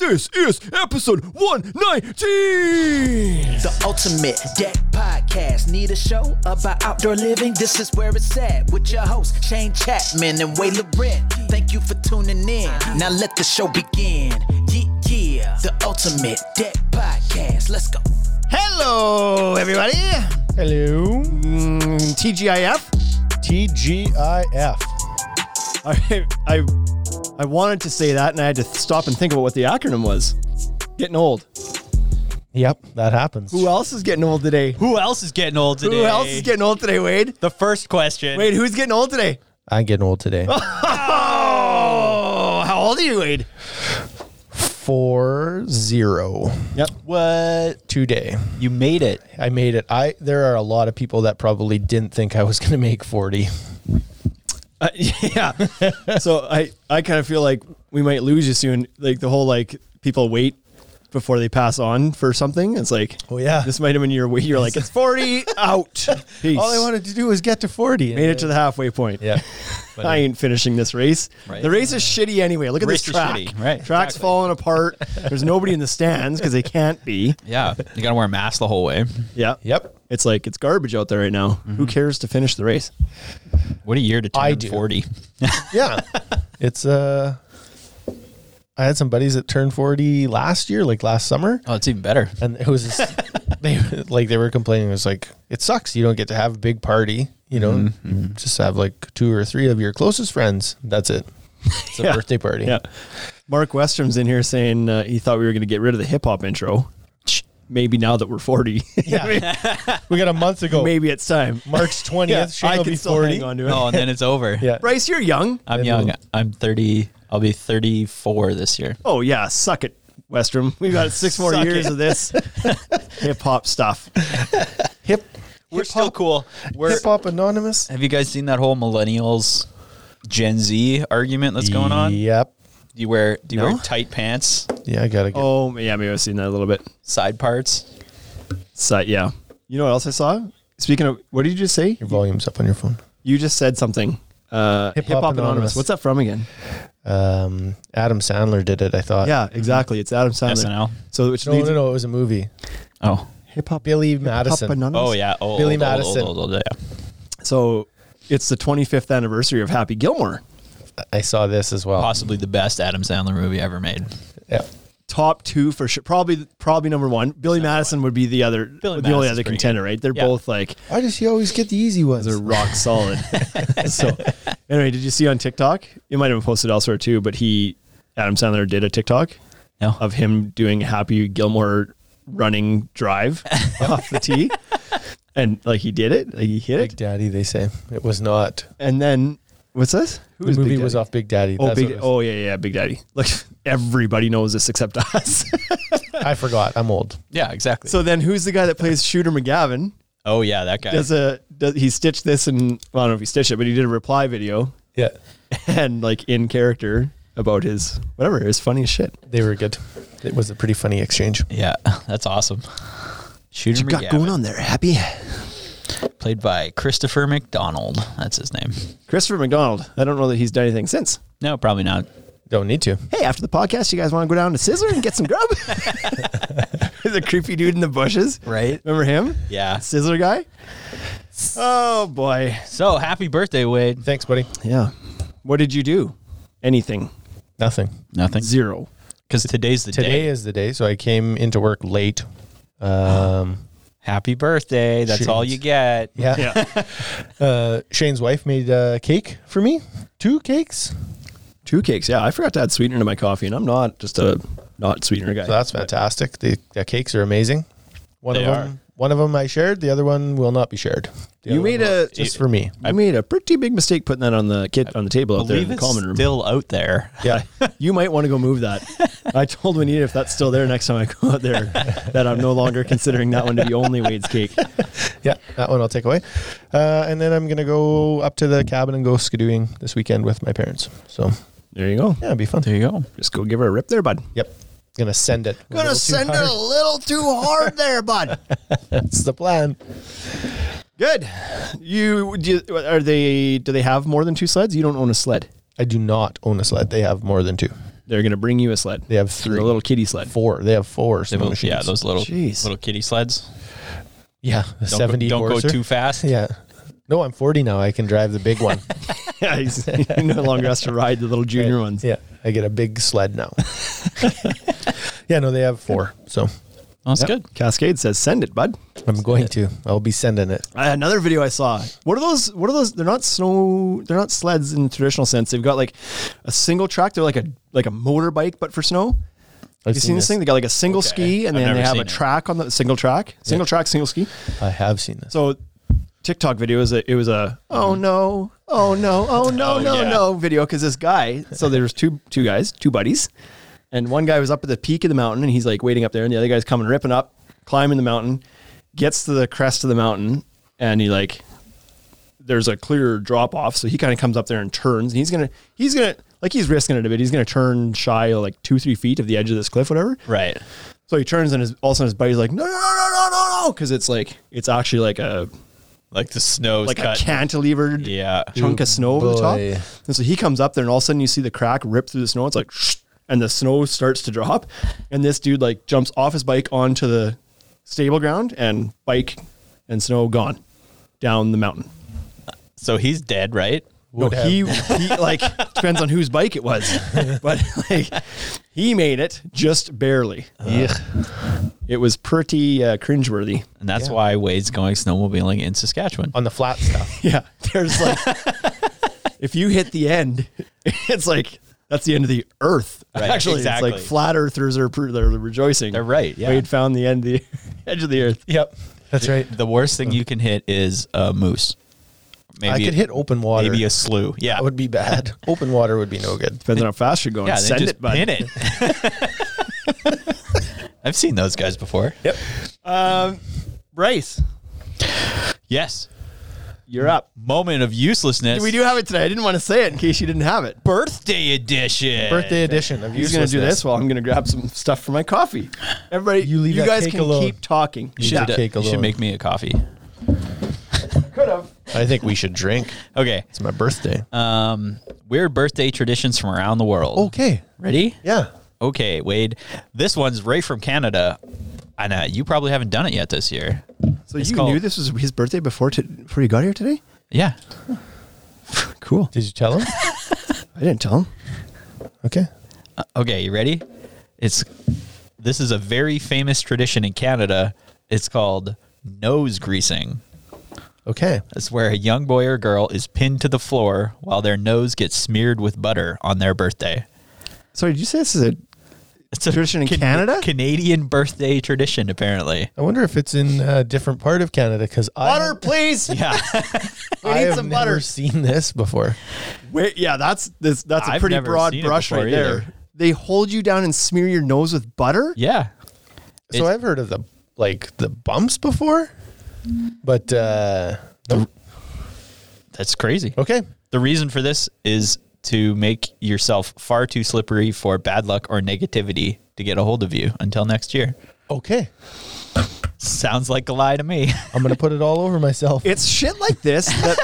This is episode 119. The Ultimate Deck Podcast. Need a show about outdoor living? This is where it's at. With your hosts, Shane Chapman and Way Laurent. Thank you for tuning in. Now let the show begin. Yeah. The Ultimate Deck Podcast. Let's go. Hello, everybody. Hello. TGIF. TGIF. I wanted to say that, and I had to stop and think about what the acronym was. Getting old. Yep, that happens. Who else is getting old today? Who else is getting old today? Who else is getting old today, Wade? The first question. Wade, who's getting old today? I'm getting old today. Oh, how old are you, Wade? 40. Yep. What? Today. You made it. I made it. There are a lot of people that probably didn't think I was going to make 40. Yeah. So I kind of feel like we might lose you soon. Like the whole people wait before they pass on for something. It's like, Oh, yeah. this might have been your wait. You're like, it's 40 out. Peace. All I wanted to do was get to 40. Made it to the halfway point. Yeah. I ain't finishing this race. Right. The race is shitty anyway. Look at Race this is track. shitty. Right, Track's exactly. falling apart. There's nobody in the stands because they can't be. Yeah. You got to wear a mask the whole way. Yeah. Yep. It's like, it's garbage out there right now. Who cares to finish the race? What a year to I turn do. 40. Yeah. It's, I had some buddies that turned 40 last year, like last summer. Oh, it's even better. And it was, they were complaining. It was like, it sucks. You don't get to have a big party, you know, just have like 2 or 3 of your closest friends. That's it. It's a Yeah. birthday party. Yeah. Mark Westrom's in here saying he thought we were going to get rid of the hip hop intro. Maybe now that we're 40. Yeah. We got a month ago. Maybe it's time. March 20th. Yeah, Shane I will can be still 40. hang on to it. Oh, and then it's over. Yeah. Bryce, you're young. I'm And young. we'll- I'm 30. I'll be 34 this year. Oh, yeah. Suck it, Westrom. We've got 6 more Suck years it. of this hip hop stuff. We're still cool. Hip Hop Anonymous. Have you guys seen that whole millennials Gen Z argument that's going on? Yep. Do you wear No? tight pants, Yeah, I gotta get. Oh, yeah. Maybe I've seen that a little bit. side parts? So, yeah. You know what else I saw? Speaking of, what did you just say? Your volume's up on your phone. You just said something. Hip Hop Anonymous. What's that from again? Adam Sandler did it. I thought. Yeah, exactly. It's Adam Sandler. SNL. So which No, leads no. It was a movie. Oh. Hip Hop Billy Madison. Anonymous. Oh, yeah. Oh, Billy old, Madison. Old, yeah. So it's the 25th anniversary of Happy Gilmore. I saw this as well. Possibly the best Adam Sandler movie ever made. Yeah. Top 2 for sure. Probably number 1. Billy Madison would be the other, the only Madison's other pretty contender, good. right? They're Yeah. both like, Why does he always get the easy ones? they're rock solid. So anyway, did you see on TikTok? It might have been posted elsewhere too, but Adam Sandler did a TikTok No. of him doing Happy Gilmore running drive off the tee. And he did it. He hit Big it. Daddy, they say. It was not. And then what's this? Who The is movie Big was Daddy? off Big Daddy. Oh, That's what it was. yeah, Big Daddy. Like everybody knows this except us. I forgot. I'm old. Yeah, exactly. So then who's the guy that plays Shooter McGavin? Oh, yeah, that guy. He stitched this and I don't know if he stitched it, but he did a reply video Yeah. and in character about his funniest shit. They were good. It was a pretty funny exchange. Yeah, that's awesome. Shooter McGavin, on there, Happy? played by Christopher McDonald. That's his name. Christopher McDonald. I don't know that he's done anything since. No, probably not. Don't need to. Hey, after the podcast, you guys want to go down to Sizzler and get some grub? The creepy dude in the bushes. Right? Remember him? Yeah. Sizzler guy? Oh, boy. So, happy birthday, Wade. Thanks, buddy. Yeah. What did you do? Anything. Nothing. Nothing. 0. Because today's the Today day. is the day, so I came into work late. Happy birthday. That's all you get. Yeah. Shane's wife made a cake for me. 2 cakes. 2 cakes. Yeah, I forgot to add sweetener to my coffee, and I'm not just a not sweetener guy. So that's fantastic. The cakes are amazing. They are. One of them I shared. The other one will not be shared. The You other made one a- just for me. I made a pretty big mistake putting that on the table out there in believe the it's common room. still out there. Yeah. You might want to go move that. I told Juanita if that's still there next time I go out there that I'm no longer considering that one to be only Wade's cake. Yeah, that one I'll take away. And then I'm going to go up to the cabin and go skidooing this weekend with my parents. So, There you go. yeah, it'll be fun. There you go. Just go give her a rip there, bud. Yep. Going to send it. a little too send it hard. a little too hard there, bud. That's the plan. Good. Do they have more than 2 sleds? You don't own a sled. I do not own a sled. They have more than 2. They're going to bring you a sled. They have a 3. little kitty sled. 4. They have 4 snow machines. Yeah, those little Jeez. little kitty sleds. Yeah, the Don't 70 don't go horser. too fast. Yeah. No, I'm 40 now. I can drive the big one. Yeah, he no longer has to ride the little junior ones. Yeah, I get a big sled now. Yeah, no, they have 4. So Well, that's Yep. good. Cascade says, send it, bud. I'm going to. I'll be sending it. Another video I saw. What are those? What are those? They're not snow. They're not sleds in the traditional sense. They've got like a single track. They're like a motorbike, but for snow. I've You seen this thing? They got like a single Okay. ski, and I've then never they have a seen it. track on the single track, single ski. I have seen this. So TikTok video is it was a oh no video because this guy. So there's two guys, two buddies, and one guy was up at the peak of the mountain and he's like waiting up there, and the other guy's coming ripping up, climbing the mountain, gets to the crest of the mountain, and he like there's a clear drop off, so he kind of comes up there and turns, and he's gonna like he's risking it a bit. He's gonna turn shy of like 2-3 feet of the edge of this cliff, whatever. Right. So he turns, and all of a sudden his buddy's like, no, because it's actually like a The snow's like cut. a cantilevered Yeah. chunk of snow over the top. boy. And so he comes up there, and all of a sudden you see the crack rip through the snow. It's like, and the snow starts to drop, and this dude like jumps off his bike onto the stable ground, and bike and snow gone down the mountain. So he's dead, right? No, he like depends on whose bike it was, but like he made it just barely. It was pretty cringeworthy. And that's why Wade's going snowmobiling in Saskatchewan. On the flat stuff. Yeah, there's like if you hit the end, it's like that's the end of the earth. Right, Actually, exactly. it's like flat earthers are they're rejoicing. They're right, yeah. Wade found the end, the edge of the earth. Yep. That's right. The worst thing you can hit is a moose. I could hit open water. Maybe a slough. Yeah. That would be bad. Open water would be no good. Depends on how fast you're going. Yeah, then Send just it, bud. pin it. I've seen those guys before. Yep. Bryce, Yes. you're up. Moment of uselessness. We do have it today. I didn't want to say it in case you didn't have it. Birthday edition. Birthday edition of He's going to do uselessness. this while I'm going to grab some stuff for my coffee. Everybody, You leave that guys cake can alone. keep talking. You should cake You should alone. make me a coffee. Could have. I think we should drink. Okay. It's my birthday. Weird birthday traditions from around the world. Okay. Ready? Yeah. Okay, Wade. This one's right from Canada. And you probably haven't done it yet this year. So It's you called- knew this was his birthday before you got here today? Yeah. Cool. Did you tell him? I didn't tell him. Okay. Okay, you ready? This is a very famous tradition in Canada. It's called nose greasing. Okay. It's where a young boy or girl is pinned to the floor while their nose gets smeared with butter on their birthday. Sorry, did you say this is a It's a tradition in Canada? Canadian birthday tradition, apparently. I wonder if it's in a different part of Canada because butter, please? Yeah. We I need have some never butter. seen this before. Wait, yeah, that's a I've pretty never broad seen it brush before right there. either. They hold you down and smear your nose with butter? Yeah. So I've heard of the bumps before, but nope. That's crazy. Okay. The reason for this is to make yourself far too slippery for bad luck or negativity to get a hold of you until next year. Okay. Sounds like a lie to me. I'm gonna put it all over myself. It's shit like this that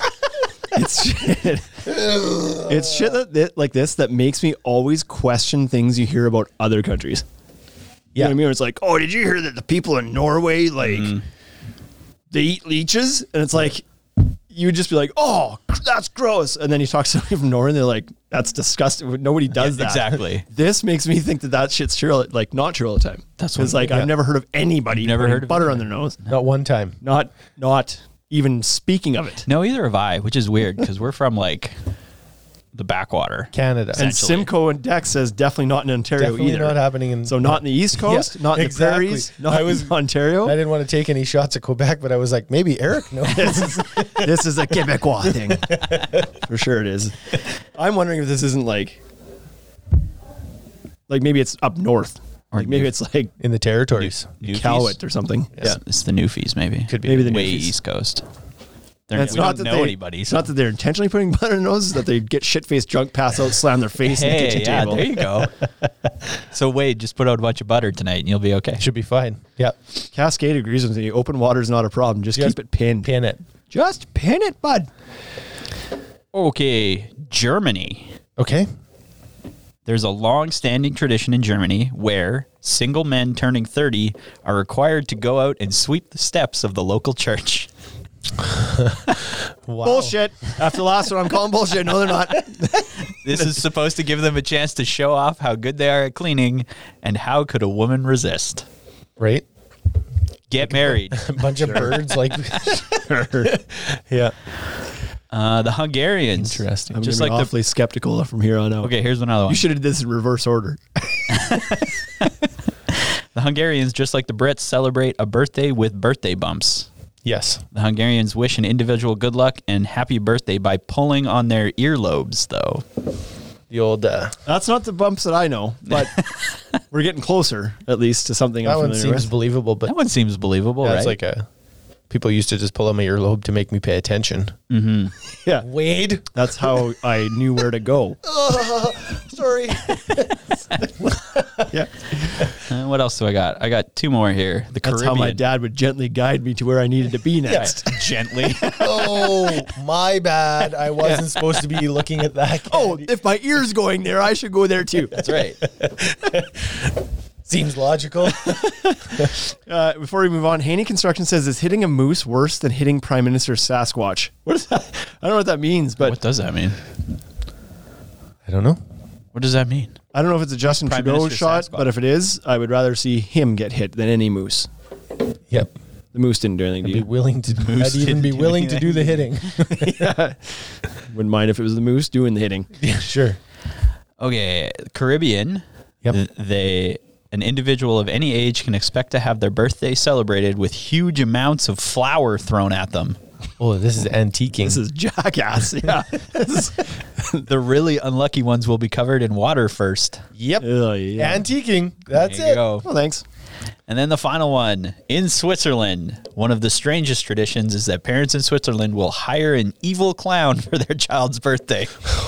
it's shit like this that makes me always question things you hear about other countries. You know what I mean? It's like, oh, did you hear that the people in Norway they eat leeches? And it's like you would just be like, oh, that's gross. And then you talk to somebody from Norway and they're like, that's disgusting. Nobody does that. Exactly. This makes me think that shit's true, like not true all the time. That's because what- like I've never heard of anybody Never putting heard of butter it on their nose. Not one time. Not even speaking of it. No, either have I, which is weird because we're from like the backwater. Canada. And Essentially. Simcoe and Dex says definitely not in Ontario Definitely either. not happening in. So not in the East Coast, Yeah, not in exactly. the prairies, not in Ontario. I didn't want to take any shots at Quebec, but I was like, maybe Eric knows. This is a Quebecois thing. For sure it is. I'm wondering if this isn't like maybe it's up north. Or maybe it's like In the territories. Iqaluit or something. Yeah. It's the Newfies, maybe. Could be. Maybe the way Newfies. East Coast. And We it's don't not that know they, anybody. It's So. not that they're intentionally putting butter in their noses, that they get shit-faced drunk, pass out, slam their face in the Hey, kitchen yeah, table. there you go. So Wade, just put out a bunch of butter tonight and you'll be okay. Should be fine. Yep. Cascade agrees with me. Open water is not a problem. Just keep it pinned. Pin it. Just pin it, bud. Okay, Germany. Okay. There's a long-standing tradition in Germany where single men turning 30 are required to go out and sweep the steps of the local church. Wow. Bullshit. After the last one, I'm calling bullshit. No, they're not. This is supposed to give them a chance to show off how good they are at cleaning, and how could a woman resist? Right? Get married. A bunch of birds like yeah. The Hungarians. Interesting. I'm Just just like the- awfully skeptical from here on out. Okay, here's another one. You should have did this in reverse order. The Hungarians, just like the Brits, celebrate a birthday with birthday bumps. Yes. The Hungarians wish an individual good luck and happy birthday by pulling on their earlobes, though. The old That's not the bumps that I know, but we're getting closer, at least, to something that I'm one familiar seems with. believable, but That one seems believable, yeah, right? it's like a people used to just pull on my earlobe to make me pay attention. Yeah, Wade. that's how I knew where to go. Sorry. Yeah, What else do I got? I got two more here. The that's Caribbean. how my dad would gently guide me to where I needed to be next. Gently. Oh, my bad. I wasn't supposed to be looking at that. Oh, Candy. if my ear's going there, I should go there too. That's right. Seems logical. Before we move on, Haney Construction says, is hitting a moose worse than hitting Prime Minister Sasquatch? What is that? I don't know what that means, but What does that mean? I don't know. What does that mean? I don't know if it's a Justin Prime Trudeau Minister shot, Sasquatch. but if it is, I would rather see him get hit than any moose. Yep. The moose didn't do anything to I'd be you. willing to. I'd even be didn't do willing to do the hitting. Wouldn't mind if it was the moose doing the hitting. Yeah, sure. Okay, Caribbean. Yep. An individual of any age can expect to have their birthday celebrated with huge amounts of flour thrown at them. Oh, this is antiquing. This is jackass. Yeah. The really unlucky ones will be covered in water first. Yep. Oh, yeah. Antiquing. That's There you it. go. Well, thanks. And then the final one. In Switzerland, one of the strangest traditions is that parents in Switzerland will hire an evil clown for their child's birthday.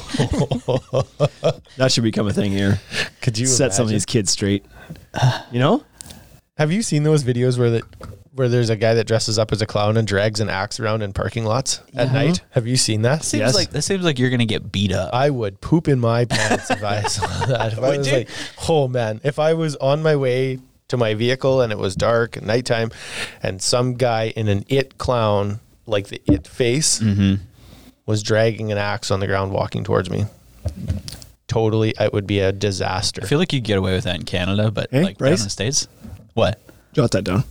That should become a thing here. Could you Set some of imagine? these kids straight. You know? Have you seen those videos where there's a guy that dresses up as a clown and drags an axe around in parking lots at night? Have you seen that? That seems like you're gonna get beat up. I would poop in my pants if I saw that. If I Would was you? like, oh man, if I was on my way to my vehicle and it was dark at nighttime and some guy in an It clown, like the It face, was dragging an axe on the ground walking towards me. Totally, it would be a disaster. I feel like you'd get away with that in Canada, but Hey, like down Bryce? in the States. What? Jot that down.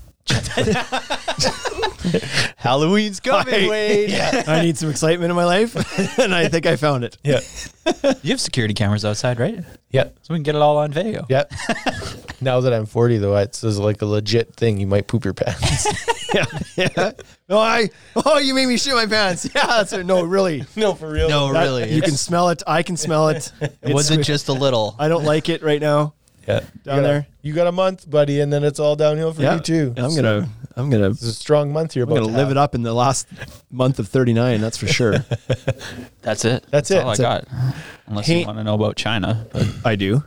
Halloween's coming, Wade. I need some excitement in my life, and I think I found it. Yeah. You have security cameras outside, right? Yeah. So we can get it all on video. Yeah. Now that I'm 40, though, it's like a legit thing. You might poop your pants. Yeah. You made me shit my pants. Yeah, that's it. No, really. No, for real. No, That- really. You can smell it. I can smell it. It wasn't just a little. I don't like it right now. Yeah. Down there. You got a month, buddy, and then it's all downhill for Yeah. you too. I'm gonna It's a strong month you're about to live it up in the last month of 39. That's for sure. That's it. That's it. all I That's it. got. Unless Hey- you want to know about China. But I do.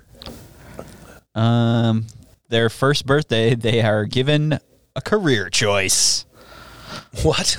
their first birthday, they are given a career choice. What?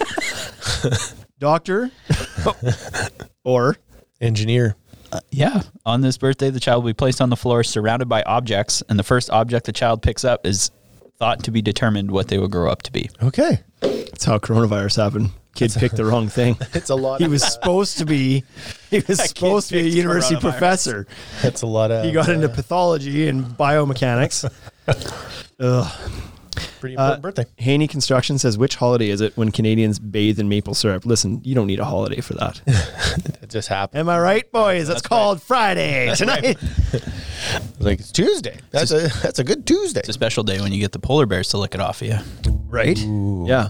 Doctor or Engineer. Yeah. On this birthday, the child will be placed on the floor surrounded by objects, and the first object the child picks up is thought to be determined what they will grow up to be. Okay. that's how coronavirus happened. Kid picked the wrong thing. It's a lot. He was supposed to be a university coronavirus. professor. That's a lot of. He got into pathology and biomechanics. Ugh. pretty important birthday. Haney Construction says, which holiday is it when Canadians bathe in maple syrup? Listen, you don't need a holiday for that. It just happened. Am I right, boys? That's called Friday tonight. Like it's Tuesday. That's a good Tuesday. It's a special day when you get the polar bears to lick it off of you. Right? Yeah.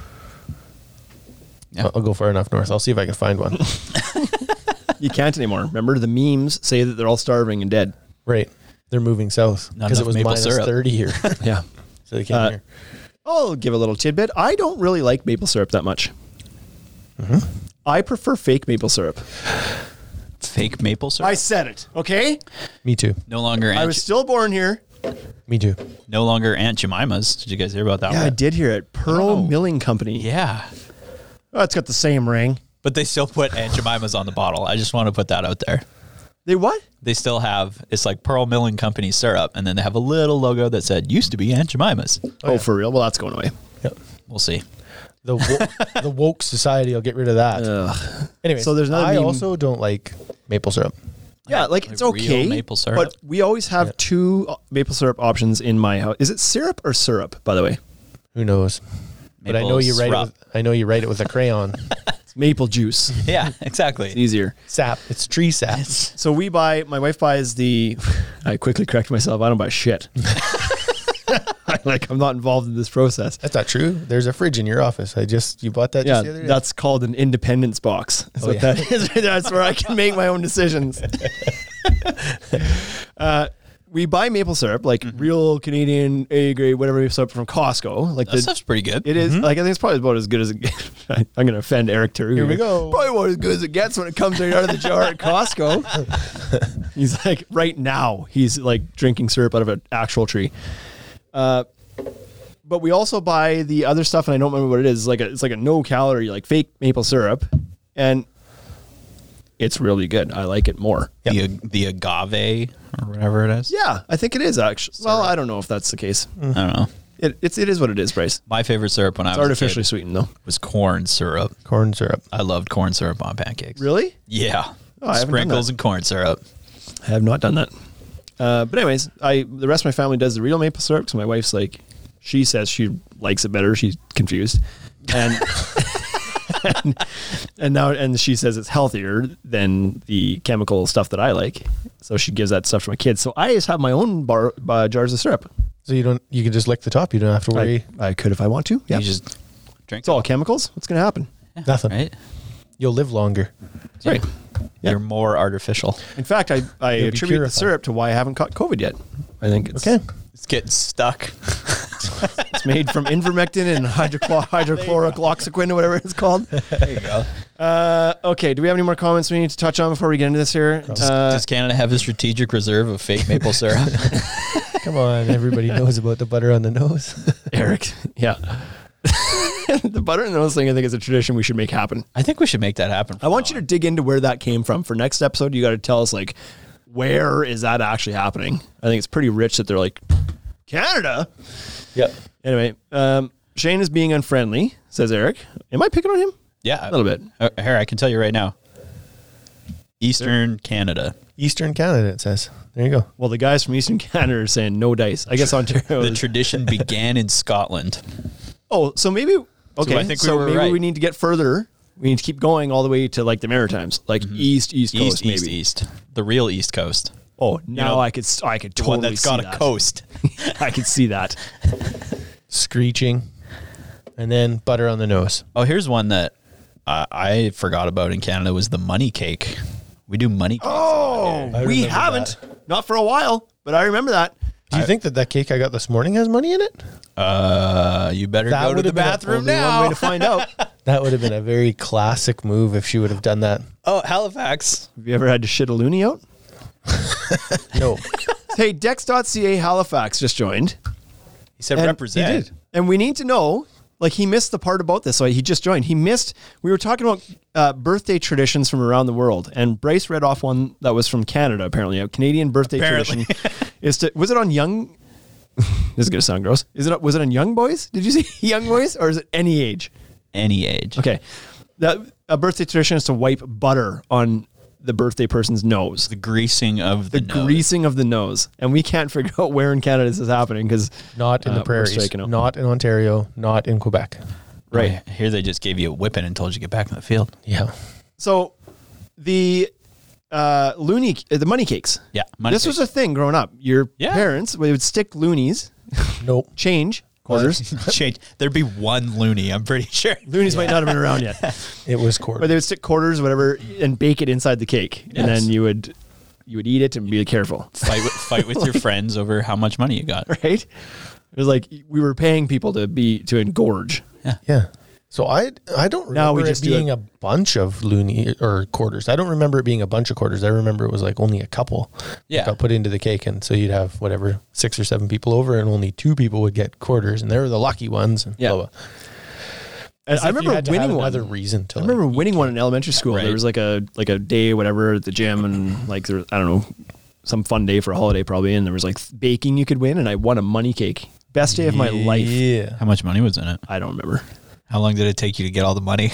I'll go far enough north. I'll see if I can find one. You can't anymore. Remember, the memes say that they're all starving and dead. Right. They're moving south Not because it enough was maple minus syrup. 30 here. Yeah. So they came here. I'll give a little tidbit. I don't really like maple syrup that much. I prefer fake maple syrup. Fake maple syrup. I said it, okay? Me too. No longer I was still born here. Me too. no longer Aunt Jemima's. Did you guys hear about that Yeah, I one? did hear it. Pearl Oh. Milling Company. Yeah. Oh, it's got the same ring. But they still put Aunt Jemima's on the bottle. I just want to put that out there. They what? They still have, it's like Pearl Milling Company syrup, and then they have a little logo that said, used to be Aunt Jemima's. Oh, for real? Well, that's going away. Yep. We'll see. The woke society will get rid of that. Anyway, So there's another I meme- also don't like maple syrup. Yeah, like it's real okay. maple syrup? But we always have two maple syrup options in my house. Is it syrup or syrup, by the way? Who knows? But I Maple know you write it syrup. with, I know you write it with a crayon. It's maple juice. Yeah, exactly. It's easier. Sap. It's tree sap. So my wife buys I quickly correct myself. I don't buy shit. I'm not involved in this process. That's not true. There's a fridge in your office. You bought that just the other day? That's called an independence box. That's what yeah. that is. That's where I can make my own decisions. We buy maple syrup, like real Canadian A grade, whatever maple syrup from Costco. Like That stuff's pretty good. it is. Like I think it's probably about as good as it gets. I'm going to offend Eric too. Here we go. Probably about as good as it gets when it comes right out of the jar at Costco. He's like, right now, he's like drinking syrup out of an actual tree. But we also buy the other stuff, and I don't remember what it is. It's like a no calorie, like fake maple syrup, and it's really good. I like it more. The agave or whatever it is. Yeah, I think it is actually. Well, I don't know if that's the case. I don't know. It is what it is, Bryce. My favorite syrup when I It's was artificially a kid sweetened, though. was corn syrup. Corn syrup. I loved corn syrup on pancakes. Really? Yeah. Oh, I haven't done Sprinkles that. and corn syrup. I have not done that. But anyways, the rest of my family does the real maple syrup because my wife's like, she says she likes it better. She's confused, and and she says it's healthier than the chemical stuff that I like. So she gives that stuff to my kids. So I just have my own jars of syrup. So you can just lick the top. You don't have to worry. I could if I want to. Yeah, You just drink it's all chemicals. What's going to happen? Nothing. right? You'll live longer. Right. Yeah. You're more artificial. In fact, I attribute the purified. syrup to why I haven't caught COVID yet. I think it's Okay. It's getting stuck. It's made from ivermectin and hydrochloroxyquin or whatever it's called. There you go. Okay, do we have any more comments we need to touch on before we get into this here? Does Canada have a strategic reserve of fake maple syrup? Come on. Everybody knows about the butter on the nose. Eric, yeah. The butter and nose thing, I think, is a tradition we should make happen. I think we should make that happen. I want you to dig into where that came from. For next episode, you got to tell us, like, where is that actually happening? I think it's pretty rich that they're like, Canada? Yep. Anyway, Shane is being unfriendly, says Eric. Am I picking on him? Yeah. A little bit. Here, I can tell you right now. Eastern Canada. Eastern Canada, it says. There you go. Well, the guys from Eastern Canada are saying no dice. I guess Ontario. The tradition began in Scotland. Oh, so maybe okay. I think we so were maybe right. we need to get further. We need to keep going all the way to like the Maritimes, like East Coast, maybe. East. The real East Coast. Oh, now know, I could The totally one that's see got that. a coast. I could see that. Screeching. And then butter on the nose. Oh, here's one that I forgot about in Canada was the money cake. We do money cakes. Oh, I we remember haven't, not for a while, but I remember that. Do you think that cake I got this morning has money in it? You better That go to would the have been bathroom Only one now. way to find out. That would have been a very classic move if she would have done that. Oh, Halifax. Have you ever had to shit a loony out? No. Hey, Dex.ca Halifax just joined. He said And represent. He did. And we need to know, like, he missed the part about this. So he just joined. We were talking about birthday traditions from around the world. And Bryce read off one that was from Canada, apparently. A Canadian birthday Apparently. tradition was it on Young? This is going to sound gross. Was it on Young Boys? Did you say Young Boys? Or is it any age? Any age. Okay. A birthday tradition is to wipe butter on the birthday person's nose. The greasing of the nose. Greasing of the nose. And we can't figure out where in Canada this is happening because Not in the we're prairies. striking out. Not in Ontario. Not in Quebec. Right. Oh, here they just gave you a whipping and told you to get back in the field. Yeah. So the the money cakes. Yeah, money This was a thing growing up. Your Yeah. parents, they would stick loonies, Nope. change, quarters. Change. There'd be one loony, I'm pretty sure. Loonies might not have been around yet. It was But quarter. they would stick quarters, whatever, and bake it inside the cake. And Yes. then you would eat it and be careful. Fight with your friends over how much money you got. Right? It was like we were paying people to engorge. Yeah. So I don't Now we remember just it do being it. a bunch of loony or quarters. I don't remember it being a bunch of quarters. I remember it was like only a couple Yeah. got put into the cake. And so you'd have whatever, 6 or 7 people over and only 2 people would get quarters. And they were the lucky ones. And Yeah. blah, blah. And As I if you remember had to winning have one. another reason to. I remember winning one in elementary school. Right. There was like a day, whatever, at the gym, and like there, I don't know, some fun day for a holiday probably, and there was like baking you could win, and I won a money cake. Best day of my life. Yeah. How much money was in it? I don't remember. How long did it take you to get all the money?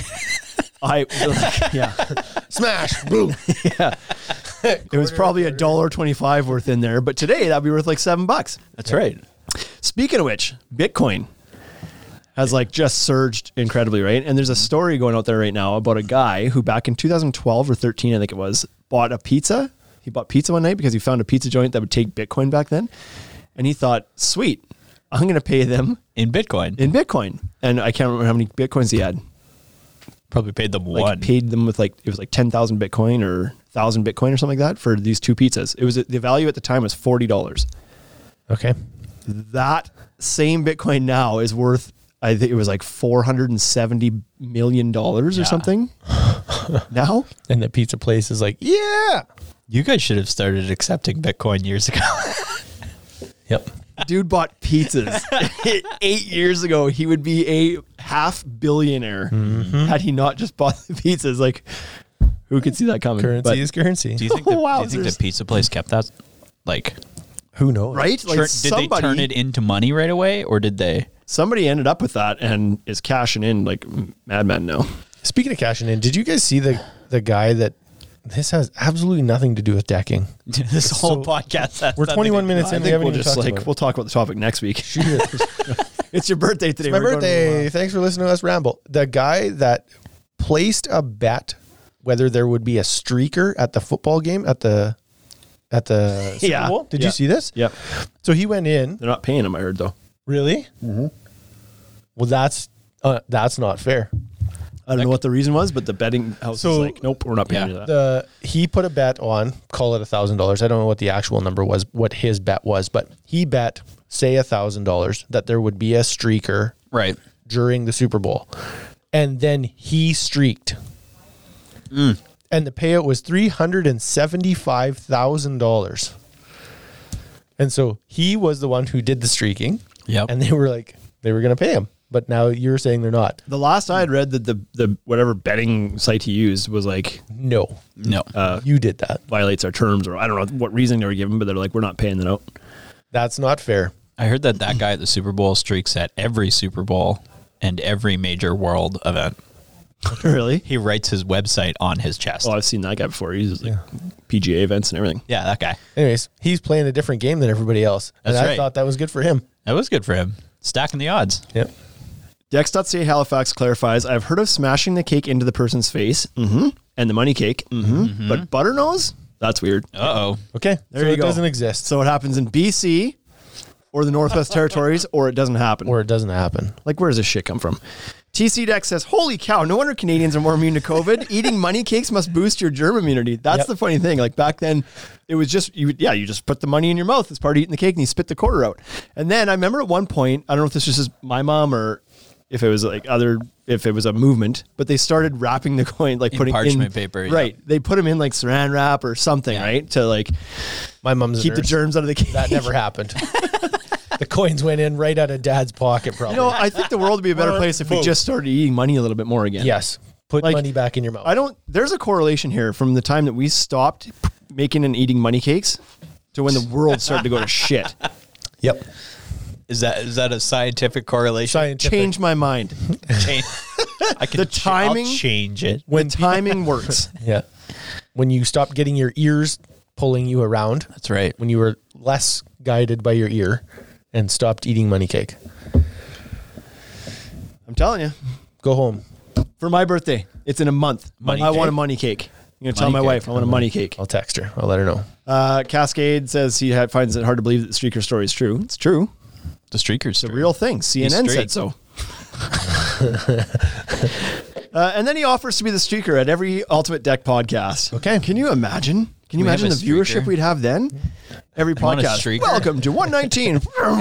Yeah, Smash. Boom. yeah. It was probably $1.25 worth in there, but today that'd be worth like $7. That's right. Speaking of which, Bitcoin has like just surged incredibly, right? And there's a story going out there right now about a guy who back in 2012 or 13, I think it was, bought a pizza. He bought pizza one night because he found a pizza joint that would take Bitcoin back then. And he thought, sweet, I'm going to pay them In Bitcoin. in Bitcoin. And I can't remember how many Bitcoins he had. Probably paid them Like one. paid them with like, it was like 10,000 Bitcoin or 1,000 Bitcoin or something like that for these two pizzas. It was, the value at the time was $40. Okay. That same Bitcoin now is worth, I think it was like $470 million or something now. And the pizza place is like, yeah. You guys should have started accepting Bitcoin years ago. Yep. Dude bought pizzas 8 years ago. He would be a $500 million had he not just bought the pizzas. Like, who could see that coming? Currency But- is currency. Do you think the, Wow, do you think there's- the pizza place kept that? Like, Who knows? right? Like did they turn it into money right away, or did they? somebody ended up with that and is cashing in like madman now. Speaking of cashing in, did you guys see the guy that this has absolutely nothing to do with decking? This whole podcast. has We're nothing 21 to do- minutes I in. We think haven't we'll even just talked like about it. we'll talk about the topic next week. It's your birthday today. My We're going to move birthday. on. Thanks for listening to us ramble. The guy that placed a bet whether there would be a streaker at the football game at the Super Yeah. Bowl. Did Yeah. you see this? Yep. So he went in. They're not paying him, I heard though. Really? Mm-hmm. Well, that's not fair. I don't know what the reason was, but the betting house So- is like, nope, we're not paying you that. He put a bet on, call it $1,000. I don't know what the actual number was, what his bet was, but he bet, say $1,000, that there would be a streaker Right. during the Super Bowl. And then he streaked. And the payout was $375,000. And so he was the one who did the streaking. Yep. And they were like, they were going to pay him. But now you're saying they're not. The last I had read that the whatever betting site he used was like No. No. You did that. violates our terms, or I don't know what reason they were given, but they're like, we're not paying that out. That's not fair. I heard that guy at the Super Bowl streaks at every Super Bowl and every major world event. Really? He writes his website on his chest. Oh, I've seen that guy before. He's like PGA events and everything. Yeah, that guy. Anyways, he's playing a different game than everybody else. And That's I right. thought that was good for him. That was good for him. Stacking the odds. Yep. Dex.ca Halifax clarifies, I've heard of smashing the cake into the person's face and the money cake, but butter nose? That's weird. Uh-oh. Okay. There so you it go. doesn't exist. So it happens in BC or the Northwest Territories, or it doesn't happen. Or it doesn't happen. Like, where does this shit come from? TC Dex says, holy cow, no wonder Canadians are more immune to COVID. Eating money cakes must boost your germ immunity. That's Yep. the funny thing. Like back then, it was just, you just put the money in your mouth as part of eating the cake and you spit the quarter out. And then I remember at one point, I don't know if this was just my mom or if it was like if it was a movement, but they started wrapping the coin, like In putting parchment paper, yeah. Right. They put them in like saran wrap or something, right? To like My mom's a keep the nurse. germs out of the cake. That never happened. The coins went in right out of Dad's pocket, probably. You know, I think the world would be a better place if we just started eating money a little bit more again. yes. Put Like, money back in your mouth. There's a correlation here from the time that we stopped making and eating money cakes to when the world started to go to shit. Yep. Is that a scientific correlation? Scientific. Change my mind. Change. I can The timing- I'll change it. When timing works. Yeah. When you stopped getting your ears pulling you around, That's right. when you were less guided by your ear and stopped eating money cake. I'm telling you. Go home. For my birthday, it's in a month. Money I want cake? a money cake. I'm going to tell Money my cake. wife I want a money cake. I'll text her. I'll let her know. Cascade says he finds it hard to believe that the streaker story is true. It's true. The streakers. It's a real thing. CNN said streaked. so. And then he offers to be the streaker at every Ultimate Deck podcast. Okay. Can you imagine? Can you We have imagine a the viewership streaker? we'd have then? Every want a podcast. streaker? Welcome to 119.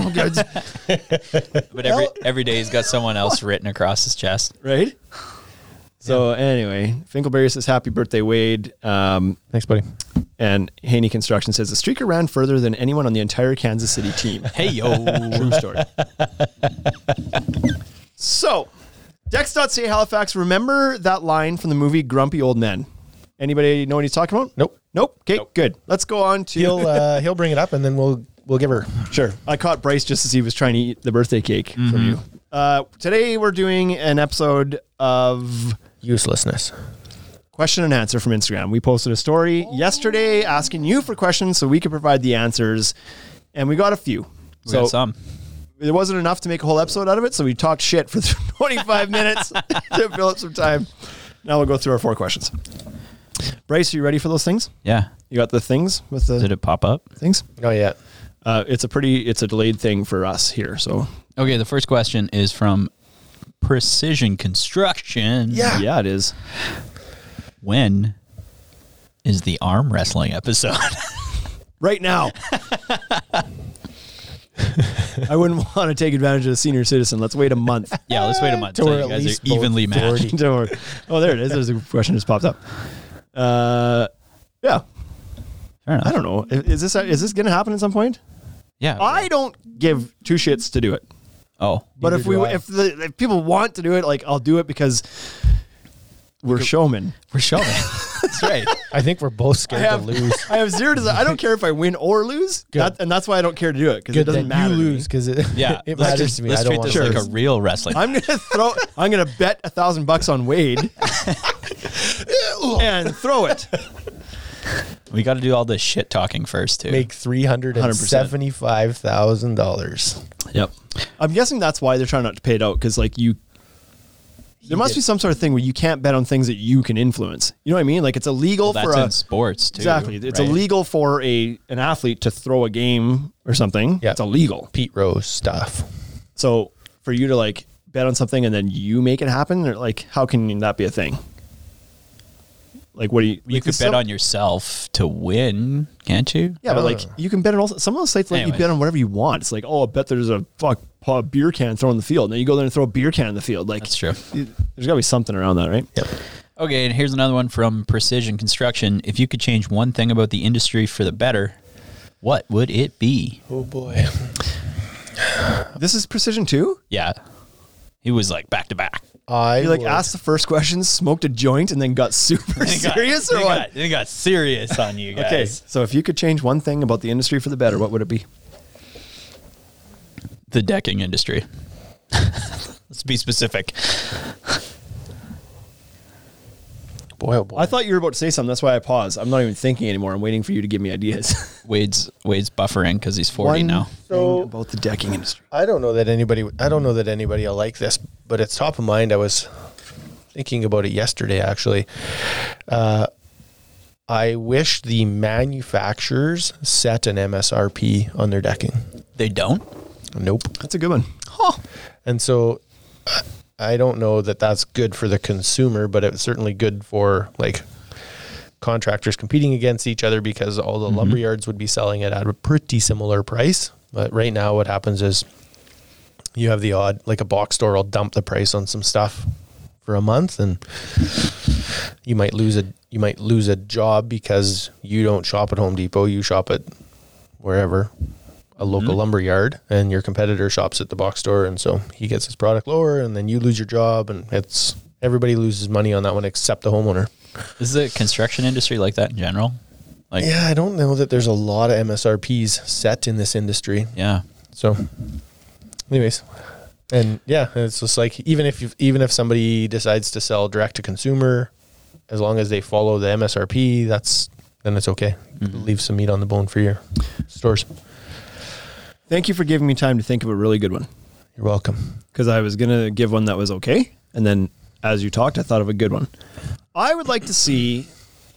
But every day he's got someone else written across his chest. Right? So anyway, Finkelberry says, happy birthday, Wade. Thanks, buddy. And Haney Construction says, the streaker ran further than anyone on the entire Kansas City team. Hey yo. True story. So, Dex.ca Halifax, remember that line from the movie Grumpy Old Men? Anybody know what he's talking about? Nope. Nope. Okay, good. Let's go on to... He'll bring it up, and then we'll give her. Sure. I caught Bryce just as he was trying to eat the birthday cake from you. Today we're doing an episode of Uselessness. question and answer from Instagram. We posted a story yesterday asking you for questions so we could provide the answers, and we got a few. We got some. There wasn't enough to make a whole episode out of it, so we talked shit for 25 minutes to fill up some time. Now we'll go through our 4 questions. Bryce, are you ready for those things? Yeah. You got the things with the Did it pop up? things? Not yet. It's a delayed thing for us here. So Okay, the first question is from Precision Construction. yeah, it is. When is the arm wrestling episode? Right now. I wouldn't want to take advantage of a senior citizen. Let's wait a month. Yeah, let's wait a month Till till we're you at guys least are evenly both 40. matched. Don't worry. Oh, there it is. There's a question just popped up. Yeah. Fair enough. I don't know. Is this going to happen at some point? Yeah. I don't give 2 shits to do it. Oh. But Neither do I. if people want to do it, like I'll do it because we're showmen. We're showing. That's right. I think we're both scared to lose. I have 0 to. I don't care if I win or lose. Good. And that's why I don't care to do it because it Good doesn't that matter. you to me. lose because it Yeah. it let's matters to me. Let's I don't treat want this to like lose. a real wrestling. I'm gonna bet $1,000 on Wade and throw it. We got to do all this shit talking first, too. Make $375,000. Yep. I'm guessing that's why they're trying not to pay it out because like there must be some sort of thing where you can't bet on things that you can influence. You know what I mean? Like it's illegal Well, for that's a in sports, too. exactly. It's right? illegal for an athlete to throw a game or something. Yeah. It's illegal. Pete Rose stuff. So for you to like bet on something and then you make it happen, or like how can that be a thing? Like what do you? You could bet on yourself to win, can't you? Yeah, but like you can bet on all. Some of those sites let you Anyways. bet on whatever you want. It's like, oh, I bet there's a beer can thrown in the field. Now you go there and throw a beer can in the field. Like That's true. There's got to be something around that, right? Yep. Okay, and here's another one from Precision Construction. If you could change one thing about the industry for the better, what would it be? Oh boy. This is precision too. Yeah. He was like back to back. You like asked the first question, smoked a joint, and then got super serious, or what? They got serious on you guys. Okay, so if you could change one thing about the industry for the better, what would it be? The decking industry. Let's be specific. Boy, oh boy. I thought you were about to say something. That's why I paused. I'm not even thinking anymore. I'm waiting for you to give me ideas. Wade's buffering because he's 40 One now. thing about the decking industry. I don't know that anybody will like this, but it's top of mind. I was thinking about it yesterday, actually. I wish the manufacturers set an MSRP on their decking. They don't? Nope. That's a good one. And so I don't know that that's good for the consumer, but it's certainly good for like contractors competing against each other because all the lumber yards would be selling it at a pretty similar price. But right now what happens is you have the odd, like a box store will dump the price on some stuff for a month and you might lose a job because you don't shop at Home Depot, you shop at wherever, a local lumber yard, and your competitor shops at the box store, and so he gets his product lower and then you lose your job, and it's everybody loses money on that one except the homeowner. Is the construction industry like that in general? Like, Yeah, I don't know that there's a lot of MSRPs set in this industry. yeah. So anyways, and yeah, it's just like even if somebody decides to sell direct to consumer, as long as they follow the MSRP, then it's okay. Leave some meat on the bone for your stores. Thank you for giving me time to think of a really good one. You're welcome. Because I was going to give one that was okay. And then as you talked, I thought of a good one. I would like to see,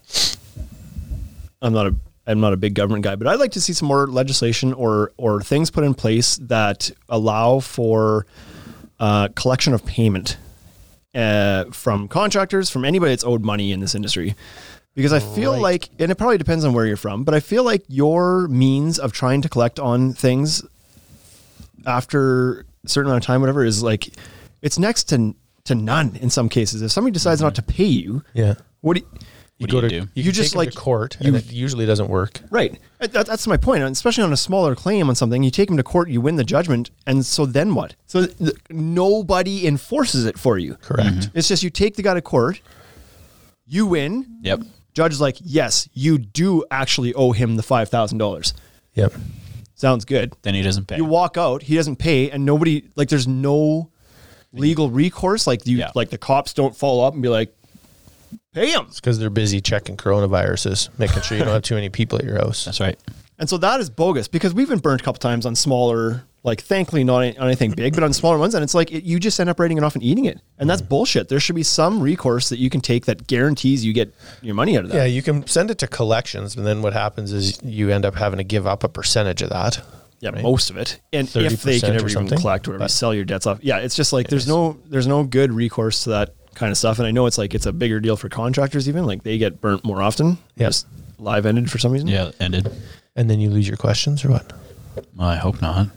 I'm not a big government guy, but I'd like to see some more legislation or things put in place that allow for collection of payment from contractors, from anybody that's owed money in this industry. Because I feel like, and it probably depends on where you're from, but I feel like your means of trying to collect on things after a certain amount of time, whatever, is like, it's next to none in some cases. If somebody decides not to pay you, Yeah. What do you do? You just just, take 'em like, to court, and it usually doesn't work. Right. That's my point. And especially on a smaller claim on something, you take them to court, you win the judgment, and so then what? So nobody enforces it for you. Correct. It's just you take the guy to court, you win. Yep. Judge is like, yes, you do actually owe him the $5,000. Yep. Sounds good. Then he doesn't pay. You walk out, he doesn't pay, and nobody, like, there's no legal recourse. Like, like the cops don't follow up and be like, pay him. It's because they're busy checking coronaviruses, making sure you don't have too many people at your house. That's right. And so that is bogus because we've been burnt a couple times on smaller, like, thankfully not on anything big, but on smaller ones. And it's like, you just end up writing it off and eating it. And that's bullshit. There should be some recourse that you can take that guarantees you get your money out of that. Yeah, you can send it to collections, but then what happens is you end up having to give up a percentage of that. Yeah, right? most of it. And if they 30% can or ever even something. collect or whatever, But- sell your debts off. Yeah, it's just like there's no good recourse to that kind of stuff. And I know it's like it's a bigger deal for contractors even. Like they get burnt more often. Yep. Just live ended for some reason. Yeah, ended. And then you lose your questions or what? Well, I hope not.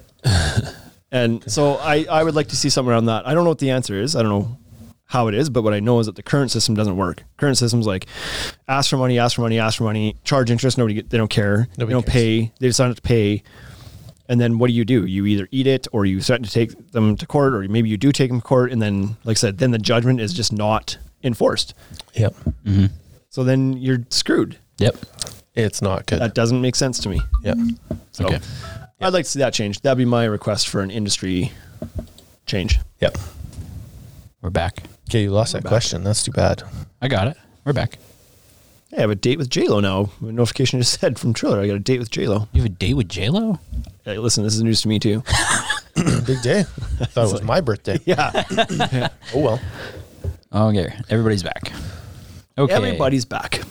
And so I would like to see something around that. I don't know what the answer is. I don't know how it is, but what I know is that the current system doesn't work. Current system's like ask for money, charge interest. They don't care. Nobody they don't cares. pay. They decide not to pay. And then what do? You either eat it or you threaten to take them to court, or maybe you do take them to court. And then, like I said, then the judgment is just not enforced. Yep. So then you're screwed. Yep. It's not good. That doesn't make sense to me. Yep. So Okay. I'd like to see that change. That'd be my request for an industry change. Yep. We're back. Okay, you lost that question. That's too bad. I got it. We're back. Hey, I have a date with JLo now. A notification just said from Triller, I got a date with JLo. You have a date with J-Lo? Hey, listen, this is news to me too. Big day. I thought it was my birthday. Yeah. Oh, well. Okay. Everybody's back. Okay. Everybody's back.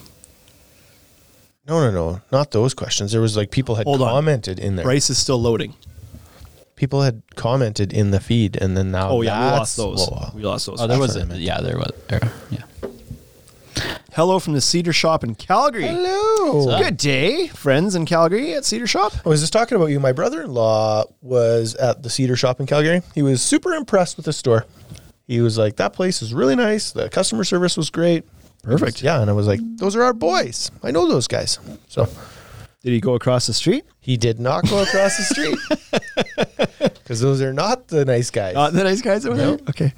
No. Not those questions. There was like people had Hold on. commented in there. Bryce is still loading. People had commented in the feed, and then now Oh, yeah, we that's lost those. low. We lost those. Oh, there That's was what I meant. yeah, there was. Yeah. Hello from the Cedar Shop in Calgary. Hello. Good day, friends in Calgary at Cedar Shop. I was just talking about you. My brother-in-law was at the Cedar Shop in Calgary. He was super impressed with the store. He was like, that place is really nice. The customer service was great. Perfect. Yeah, and I was like, those are our boys. I know those guys. So Did he go across the street? he did not go across the street because those are not the nice guys. The nice guys over there? Okay.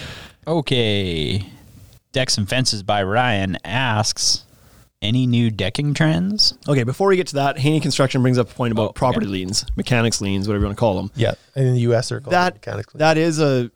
Okay. Decks and Fences by Ryan asks, any new decking trends? Okay, before we get to that, Haney Construction brings up a point about Oh, property okay. liens, mechanics liens, whatever you want to call them. Yeah, in the U.S. they're called mechanically. That is a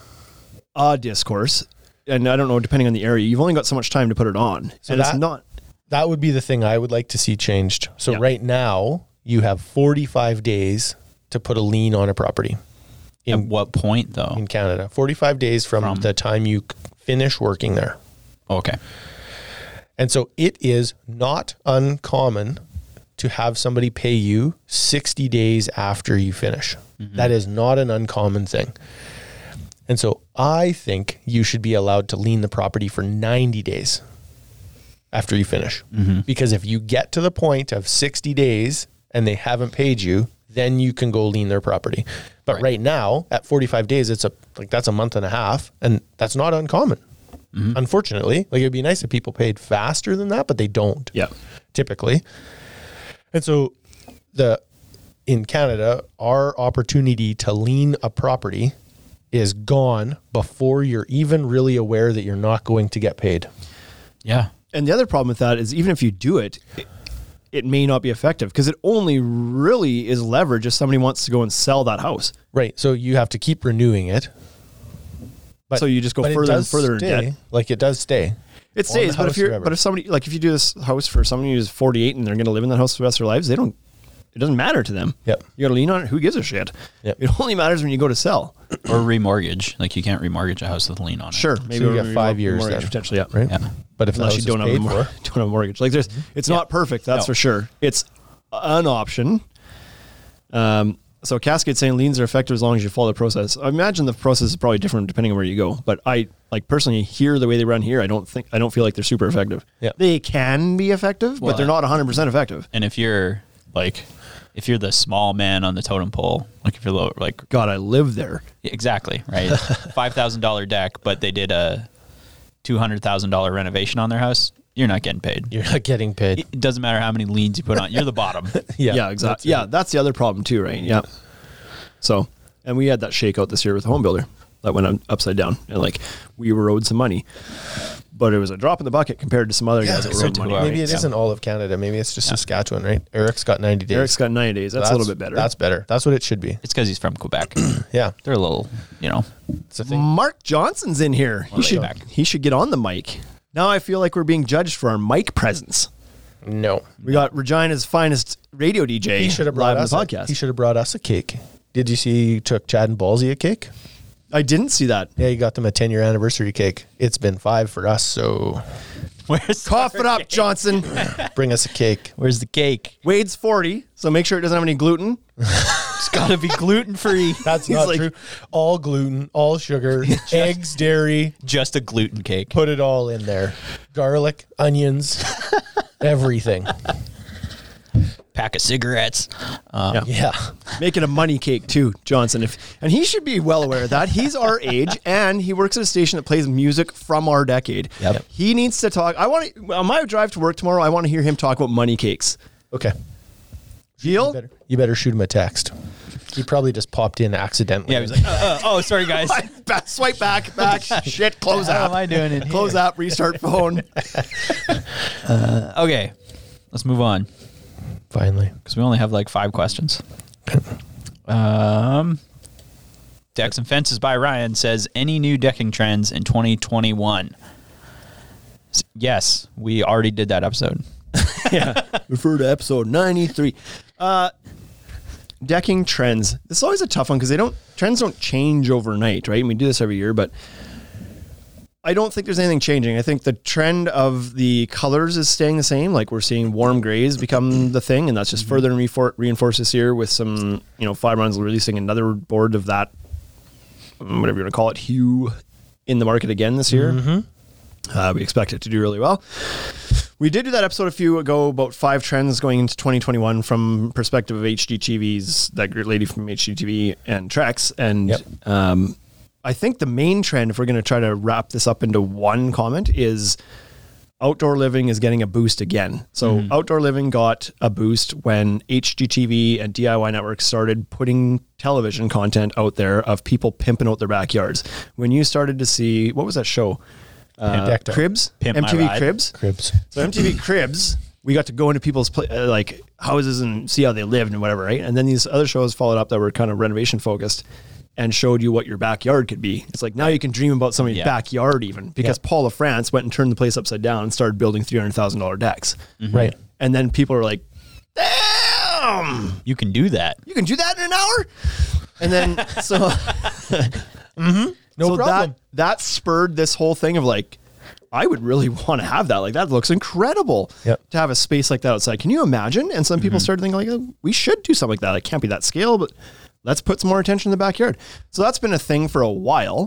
discourse, and I don't know, depending on the area, you've only got so much time to put it on. So and it's that- not. That would be the thing I would like to see changed. So Yeah. right now you have 45 days to put a lien on a property At what point, though? in Canada. 45 days from the time you finish working there. Okay. And so it is not uncommon to have somebody pay you 60 days after you finish. That is not an uncommon thing. And so I think you should be allowed to lien the property for 90 days after you finish. Because if you get to the point of 60 days and they haven't paid you, then you can go lien their property. But right now at 45 days, that's a month and a half, and that's not uncommon. Unfortunately, like it'd be nice if people paid faster than that, but they don't. Yeah. Typically. And so in Canada, our opportunity to lien a property is gone before you're even really aware that you're not going to get paid. Yeah. And the other problem with that is even if you do it, it may not be effective because it only really is leverage if somebody wants to go and sell that house. Right. So you have to keep renewing it. But, So you just go but it further and does further in stay. debt. Like it does stay. It on stays, the but house if forever. somebody, like if you do this house for somebody who's 48 and they're going to live in that house for the rest of their lives, it doesn't matter to them. Yep. You got to lean on it. Who gives a shit? Yep. It only matters when you go to sell. Or remortgage. Like you can't remortgage a house with a lien on it. Sure. Maybe you got 5 years mortgage then. potentially. Yeah. Right. Yeah. But if the Unless house you don't is have, paid for, don't have a mortgage. Like it's not perfect. That's No. for sure. It's an option. So Cascade saying liens are effective as long as you follow the process. I imagine the process is probably different depending on where you go. But I like personally here the way they run here, I don't feel like they're super effective. Yeah. They can be effective, but they're not 100% effective. And if you're the small man on the totem pole, like if you're low, like God, I live there. exactly, right? $5,000 deck, but they did a $200,000 renovation on their house. You're not getting paid. You're not getting paid. It doesn't matter how many leads you put on. You're the bottom. Yeah, exactly. Yeah, that's the other problem too, right? Yeah. So, and we had that shakeout this year with the home builder that went upside down, and like we were owed some money, but it was a drop in the bucket compared to some other guys that were owed money. Maybe it isn't all of Canada. Maybe it's just Saskatchewan, right? Eric's got 90 days. Eric's got 90 days. That's a little bit better. That's better. That's what it should be. It's because he's from Quebec. Yeah. They're a little, It's a thing. Mark Johnson's in here. He should get on the mic. Now I feel like we're being judged for our mic presence. No. We got Regina's finest radio DJ He should have brought live us on the podcast. He should have brought us a cake. Did you see he took Chad and Ballsy a cake? I didn't see that. Yeah, he got them a 10-year anniversary cake. It's been 5 for us, so Cough it up, Johnson. bring us a cake. Where's the cake? Wade's 40, so make sure it doesn't have any gluten. It's got to be gluten free. That's He's not like- true. All gluten, all sugar, eggs, dairy. Just a gluten cake. Put it all in there. Garlic, onions, everything. Pack of cigarettes. Yeah. Make it a money cake too, Johnson. And he should be well aware of that. He's our age, and he works at a station that plays music from our decade. Yep. He needs to talk. On my drive to work tomorrow, I want to hear him talk about money cakes. Okay. Deal? You better shoot him a text. He probably just popped in accidentally. Yeah, he was like, oh, sorry, guys. Swipe back. Shit, close How app. am I doing in Close here? app, restart phone. Okay, let's move on Finally. because we only have like 5 questions. Decks and Fences by Ryan says, any new decking trends in 2021? Yes, we already did that episode. Refer to episode 93. Decking trends. This is always a tough one because trends don't change overnight, right? And we do this every year, but I don't think there's anything changing. I think the trend of the colors is staying the same. Like we're seeing warm grays become the thing, and that's just further reinforced this year with some, Fiberons releasing another board of that, whatever you want to call it, hue in the market again this year. We expect it to do really well. We did do that episode a few ago about 5 trends going into 2021 from perspective of HGTV's, that great lady from HGTV and Trex. And I think the main trend, if we're going to try to wrap this up into one comment, is outdoor living is getting a boost again. So outdoor living got a boost when HGTV and DIY Network started putting television content out there of people pimping out their backyards. When you started to see, what was that show? Cribs? Pimp My MTV Ride. Cribs? Cribs. So MTV Cribs, we got to go into people's houses and see how they lived and whatever, right? And then these other shows followed up that were kind of renovation focused and showed you what your backyard could be. It's like now you can dream about somebody's backyard even, because Paul LaFrance went and turned the place upside down and started building $300,000 decks. Right. And then people are like, damn, You can do that. you can do that in an hour? And then, so... No problem. That spurred this whole thing of like, I would really want to have that. Like that looks incredible to have a space like that outside. Can you imagine? And some people started thinking like, oh, we should do something like that. It can't be that scale, but let's put some more attention in the backyard. So that's been a thing for a while.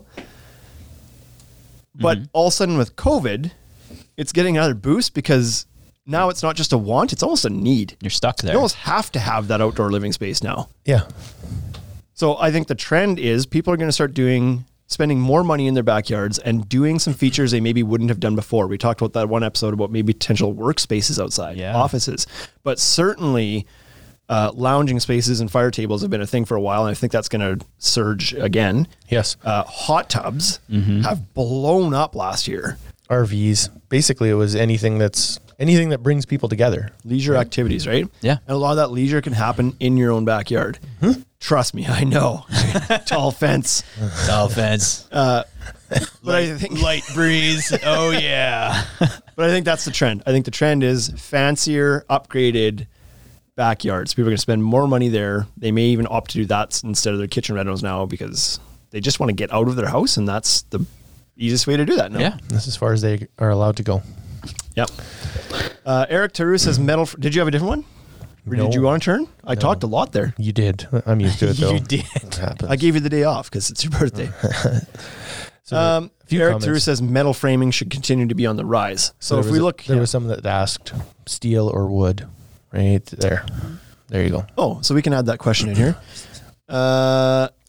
But all of a sudden with COVID, it's getting another boost because now it's not just a want, it's almost a need. You're stuck there. You almost have to have that outdoor living space now. Yeah. So I think the trend is people are going to start spending more money in their backyards and doing some features they maybe wouldn't have done before. We talked about that one episode about maybe potential workspaces outside, offices, but certainly lounging spaces and fire tables have been a thing for a while. And I think that's going to surge again. Yes. Hot tubs have blown up last year. RVs. Basically, it was anything that brings people together. Leisure activities, right? Yeah. And a lot of that leisure can happen in your own backyard. Trust me, I know. Tall fence. Tall fence. But I think Light breeze. Oh, yeah. But I think that's the trend. I think the trend is fancier, upgraded backyards. People are going to spend more money there. They may even opt to do that instead of their kitchen renos now because they just want to get out of their house, and that's the easiest way to do that now. Yeah. That's as far as they are allowed to go. Yep. Eric Tarus says metal. Did you have a different one? Or did you want to turn? I talked a lot there. You did. I'm used to it, though. You did. It happens. I gave you the day off because it's your birthday. A few Eric comments. Tarus says metal framing should continue to be on the rise. So if we look... There was someone that asked steel or wood. Right there. There you go. Oh, so we can add that question in here.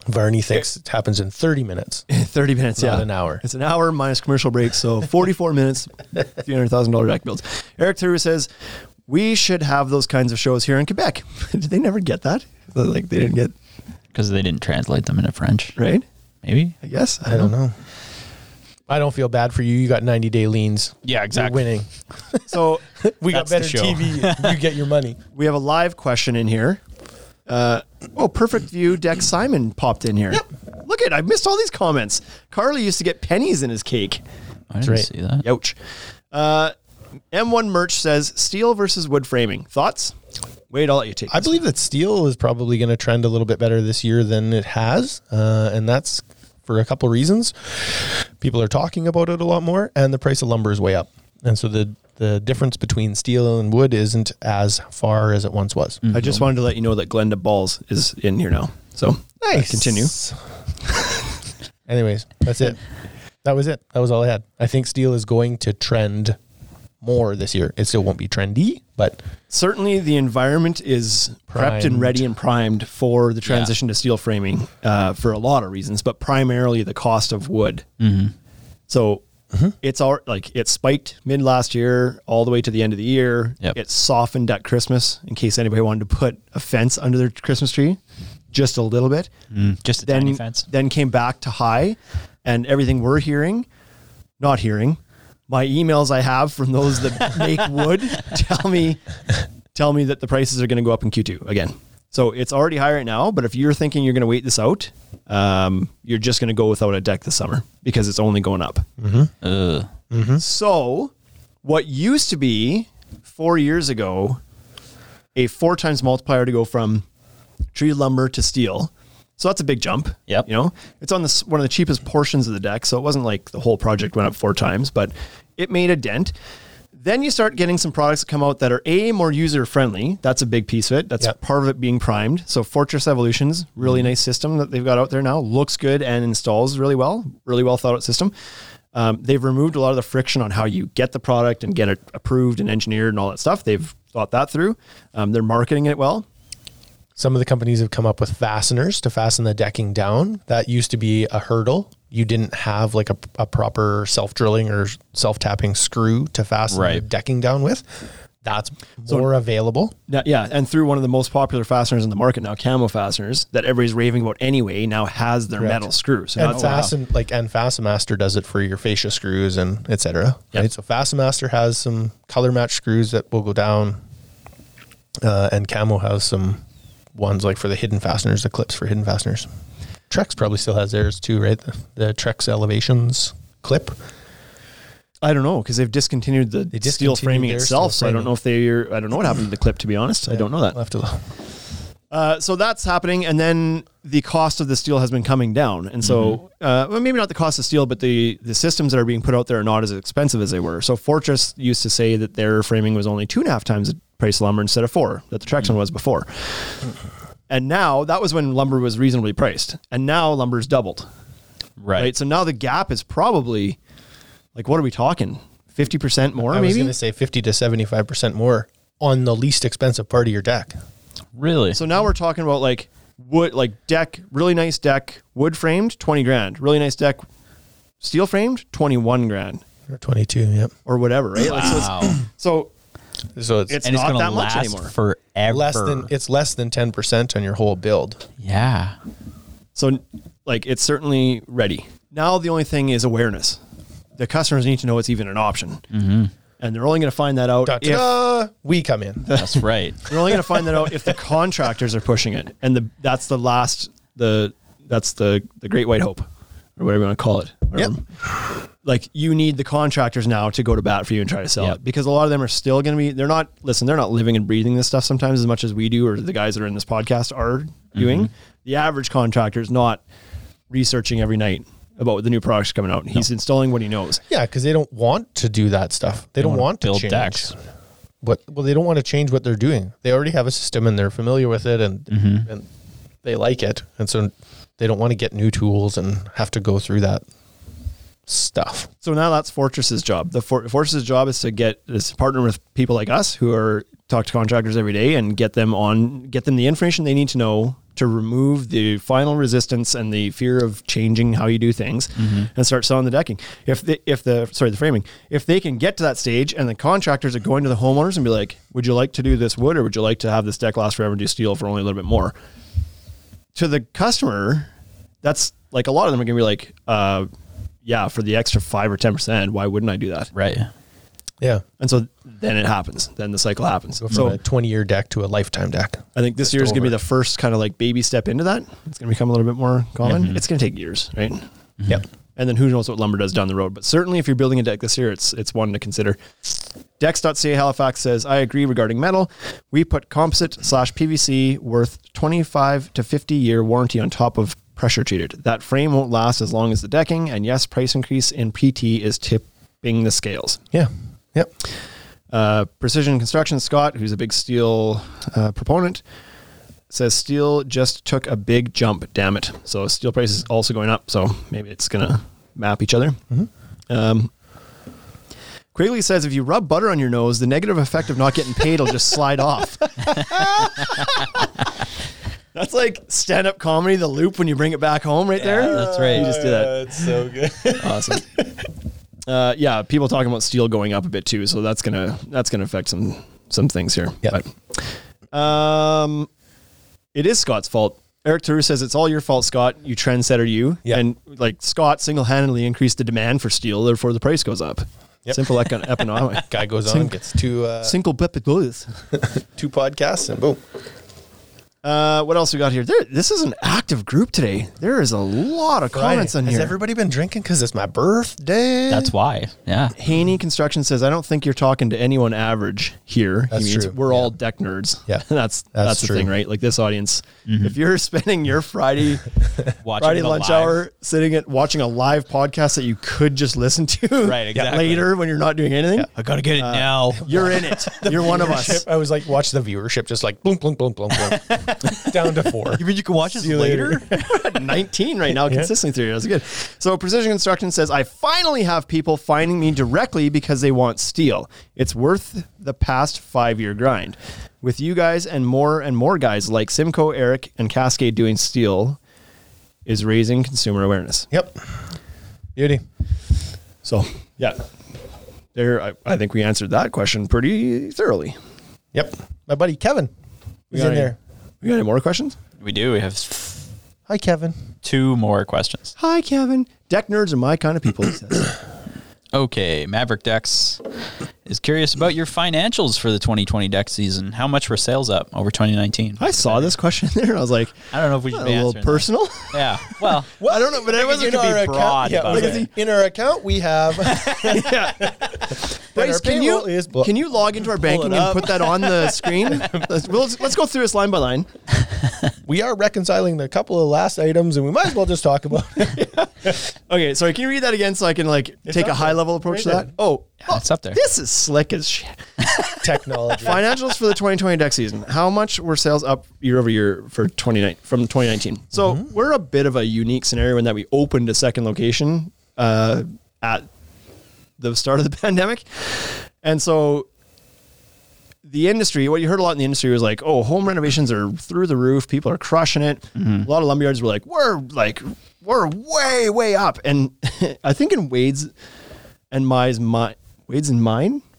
Varney thinks it happens in 30 minutes. 30 minutes, Not yeah. an hour. It's an hour minus commercial breaks, so 44 minutes, $300,000 deck builds. Eric Theroux says, we should have those kinds of shows here in Quebec. Did they never get that? Like they didn't get... Because they didn't translate them into French. Right? Maybe? I guess. I don't know. I don't feel bad for you. You got 90-day liens. Yeah, exactly. You're winning. So We got That's the better show. TV. You get your money. we have a live question in here. Perfect View Deck Simon popped in here. Look I missed all these comments. Carly used to get pennies in his cake. I didn't right. see that. Ouch. M1 Merch says steel versus wood framing. Thoughts? Wade, I'll let you take I this. believe that steel is probably going to trend a little bit better this year than it has. And that's for a couple reasons. People are talking about it a lot more, and the price of lumber is way up. And so the difference between steel and wood isn't as far as it once was. I just wanted to let you know that Glenda Balls is in here now. So continue. Anyways, that's it. That was it. That was all I had. I think steel is going to trend more this year. It still won't be trendy, but Certainly the environment is prepped and Primed. ready and primed for the transition to steel framing for a lot of reasons, but primarily the cost of wood. So it's all like it spiked mid last year all the way to the end of the year. Yep. It softened at Christmas in case anybody wanted to put a fence under their Christmas tree, just a little bit. Just a tiny fence. Then came back to high, and everything we're hearing, not hearing, my emails I have from those that make wood tell me that the prices are going to go up in Q2 again. So it's already high right now, but if you're thinking you're going to wait this out, you're just going to go without a deck this summer because it's only going up. So what used to be 4 years ago, a 4 times multiplier to go from tree lumber to steel. So that's a big jump. Yep. You know, it's on this one of the cheapest portions of the deck. So it wasn't like the whole project went up 4 times, but it made a dent. Then you start getting some products that come out that are more user friendly. That's a big piece of it. That's Yep. part of it being primed. So Fortress Evolution's really nice system that they've got out there now. Looks good and installs really well. Really well thought out system. They've removed a lot of the friction on how you get the product and get it approved and engineered and all that stuff. They've thought that through. They're marketing it well. some of the companies have come up with fasteners to fasten the decking down. That used to be a hurdle. You didn't have like a proper self-drilling or self-tapping screw to fasten the decking down with. That's more available. Yeah, and through one of the most popular fasteners in the market now, Camo Fasteners, that everybody's raving about anyway, now has their metal screw. So And Fastenmaster does it for your fascia screws and etc. Yep. Right? So Fastenmaster has some color match screws that will go down, and Camo has some ones like for the hidden fasteners, the clips for hidden fasteners. Trex probably still has theirs too, right? The Trex Elevations clip. I don't know because they've discontinued the steel framing itself. So I don't know if I don't know what happened to the clip, to be honest. I don't know that. We'll have to look. So that's happening. And then the cost of the steel has been coming down. And so, well, maybe not the cost of steel, but the systems that are being put out there are not as expensive as they were. So Fortress used to say that their framing was only 2.5 times the price of lumber instead of 4 that the Trex one was before. And now that was when lumber was reasonably priced. And now lumber's doubled. Right. So now the gap is probably like, what are we talking? 50% more, I was maybe? going to say 50 to 75% more on the least expensive part of your deck. Really? So now we're talking about like wood, like deck, really nice deck, wood framed, 20 grand. Really nice deck, steel framed, 21 grand. Or 22, yep. Or whatever, right? Wow. Like, so So it's it's not gonna that much last anymore. forever. less than 10% on your whole build. Yeah. So like it's certainly ready. Now the only thing is awareness. The customers need to know it's even an option. Mm-hmm. And they're only going to find that out if we come in. That's right. they're only going to find that out if the contractors are pushing it. And that's the great white hope or whatever you want to call it. Yep. Like you need the contractors now to go to bat for you and try to sell it because a lot of them are still going to be, they're not living and breathing this stuff sometimes as much as we do, or the guys that are in this podcast are doing. The average contractor is not researching every night about what the new products coming out. He's installing what he knows. Yeah, because they don't want to do that stuff. They don't want to build change. decks. Well, they don't want to change what they're doing. They already have a system and they're familiar with it and they like it. And so they don't want to get new tools and have to go through that stuff. So now that's Fortress's job. The Fortress's job is to partner with people like us who talk to contractors every day and get them the information they need to know to remove the final resistance and the fear of changing how you do things and start selling the decking. The framing, if they can get to that stage and the contractors are going to the homeowners and be like, would you like to do this wood or would you like to have this deck last forever and do steel for only a little bit more? To the customer, that's like a lot of them are going to be like, yeah, for the extra 5 or 10%, why wouldn't I do that? Right. Yeah. And so then it happens. Then the cycle happens. Go from So a 20-year deck to a lifetime deck. I think this year is going to be the first kind of like baby step into that. It's going to become a little bit more common. It's going to take years, right? Yep. And then who knows what lumber does down the road. But certainly if you're building a deck this year, it's one to consider. Dex.ca Halifax says, I agree regarding metal. We put composite/PVC worth 25 to 50 year warranty on top of pressure treated. That frame won't last as long as the decking. And yes, price increase in PT is tipping the scales. Yeah. Yep. Precision Construction Scott, who's a big steel proponent, says steel just took a big jump. Damn it! So steel price is also going up. So maybe it's gonna map each other. Quigley says if you rub butter on your nose, the negative effect of not getting paid will just slide off. That's like stand-up comedy, the loop when you bring it back home, right there. That's right. You just do that. That's so good. Awesome. Yeah, people talking about steel going up a bit too, so that's gonna affect some things here. Yeah. But, it is Scott's fault. Eric Tour says it's all your fault, Scott. You trendsetter, you. Yeah. And like Scott single-handedly increased the demand for steel, therefore the price goes up. Yep. Simple economic. Guy goes on, gets two podcasts, and boom. What else we got here? This is an active group today. There is a lot of comments on Has here. everybody been drinking because it's my birthday? That's why. Yeah. Haney Construction says, I don't think you're talking to anyone average here. That's he means true. we're Yeah. all deck nerds. Yeah. That's the true. thing, right? Like this audience, if you're spending your Friday Watching the lunch live. hour sitting at watching a live podcast that you could just listen to Right, exactly. later when you're not doing anything, I gotta get it now. you're in it. You're one of us. I was like, watch the viewership, just like boom, boom, boom, boom, boom, down to 4. You mean you can watch this you later? later. At 19 right now, consistently through. That's good. So Precision Construction says, I finally have people finding me directly because they want steel. It's worth the past 5-year grind. With you guys and more guys like Simcoe, Eric, and Cascade doing steel is raising consumer awareness. Yep. Beauty. So, yeah. There, I think we answered that question pretty thoroughly. Yep. My buddy Kevin is got in any- there. We got any more questions? We do. We have Hi, Kevin. 2 more questions. Hi, Kevin. Deck nerds are my kind of people, he says. Okay, Maverick Decks is curious about your financials for the 2020 deck season. How much were sales up over 2019? I saw this question there. I was like, I don't know if we a should be little answering personal. that. Yeah. Well, I don't know, but it wasn't could be broad about it. In our account, we have. Bryce, our can you payroll is can you log into our banking and put that on the screen? Let's go through this line by line. We are reconciling a couple of last items, and we might as well just talk about it. Okay, sorry. Can you read that again so I can take a up high there. level approach to Right that? Oh, it's up there. This is slick as shit. Technology. Financials for the 2020 deck season. How much were sales up year over year for from 2019? So we're a bit of a unique scenario in that we opened a second location at the start of the pandemic, and so the industry, what you heard a lot in the industry was like, oh, home renovations are through the roof. People are crushing it. A lot of lumberyards were like, we're way up. And I think in Wade's and mine, Our. Wade's and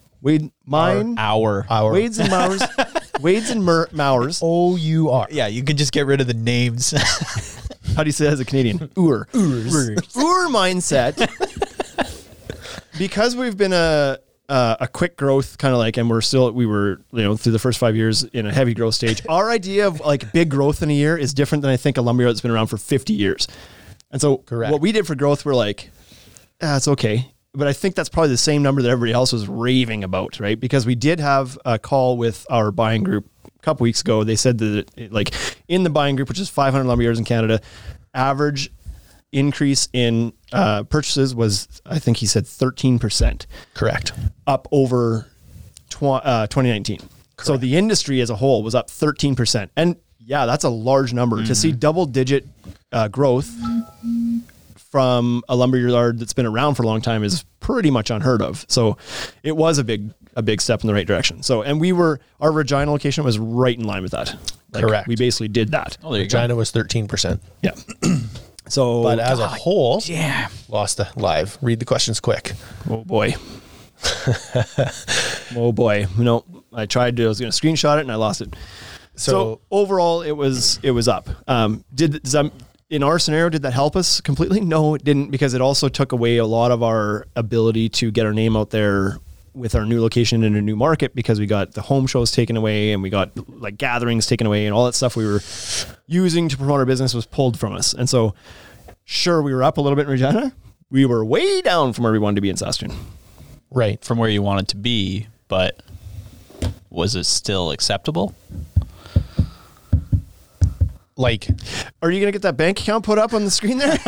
Mowers. OUR. Yeah, you can just get rid of the names. How do you say that as a Canadian? Ur mindset. Because we've been a quick growth kind of like, and we were through the first 5 years in a heavy growth stage. Our idea of like big growth in a year is different than I think a lumberyard that's been around for 50 years. And so what we did for growth, we're like, it's okay. But I think that's probably the same number that everybody else was raving about, right? Because we did have a call with our buying group a couple weeks ago. They said that like in the buying group, which is 500 lumberyards in Canada, average increase in purchases was, I think he said 13%. Correct. Up over 2019. Correct. So the industry as a whole was up 13%. And yeah, that's a large number. To see double digit growth from a lumberyard that's been around for a long time is pretty much unheard of. So it was a big a big step in the right direction. So, and our Regina location was right in line with that. Like, Correct. We basically did that. Oh, there you go. Regina was 13%. Yeah. So, But as a whole, Yeah. lost the live. Read the questions quick. oh boy. Oh boy. No, I was going to screenshot it and I lost it. So overall, it was up. In our scenario, did that help us completely? No, it didn't, because it also took away a lot of our ability to get our name out there with our new location in a new market, because we got the home shows taken away and we got like gatherings taken away, and all that stuff we were using to promote our business was pulled from us. And so, sure, we were up a little bit in Regina. We were way down from where we wanted to be in Saskatoon. Right. From where you wanted to be, but was it still acceptable? Like, Are you going to get that bank account put up on the screen there?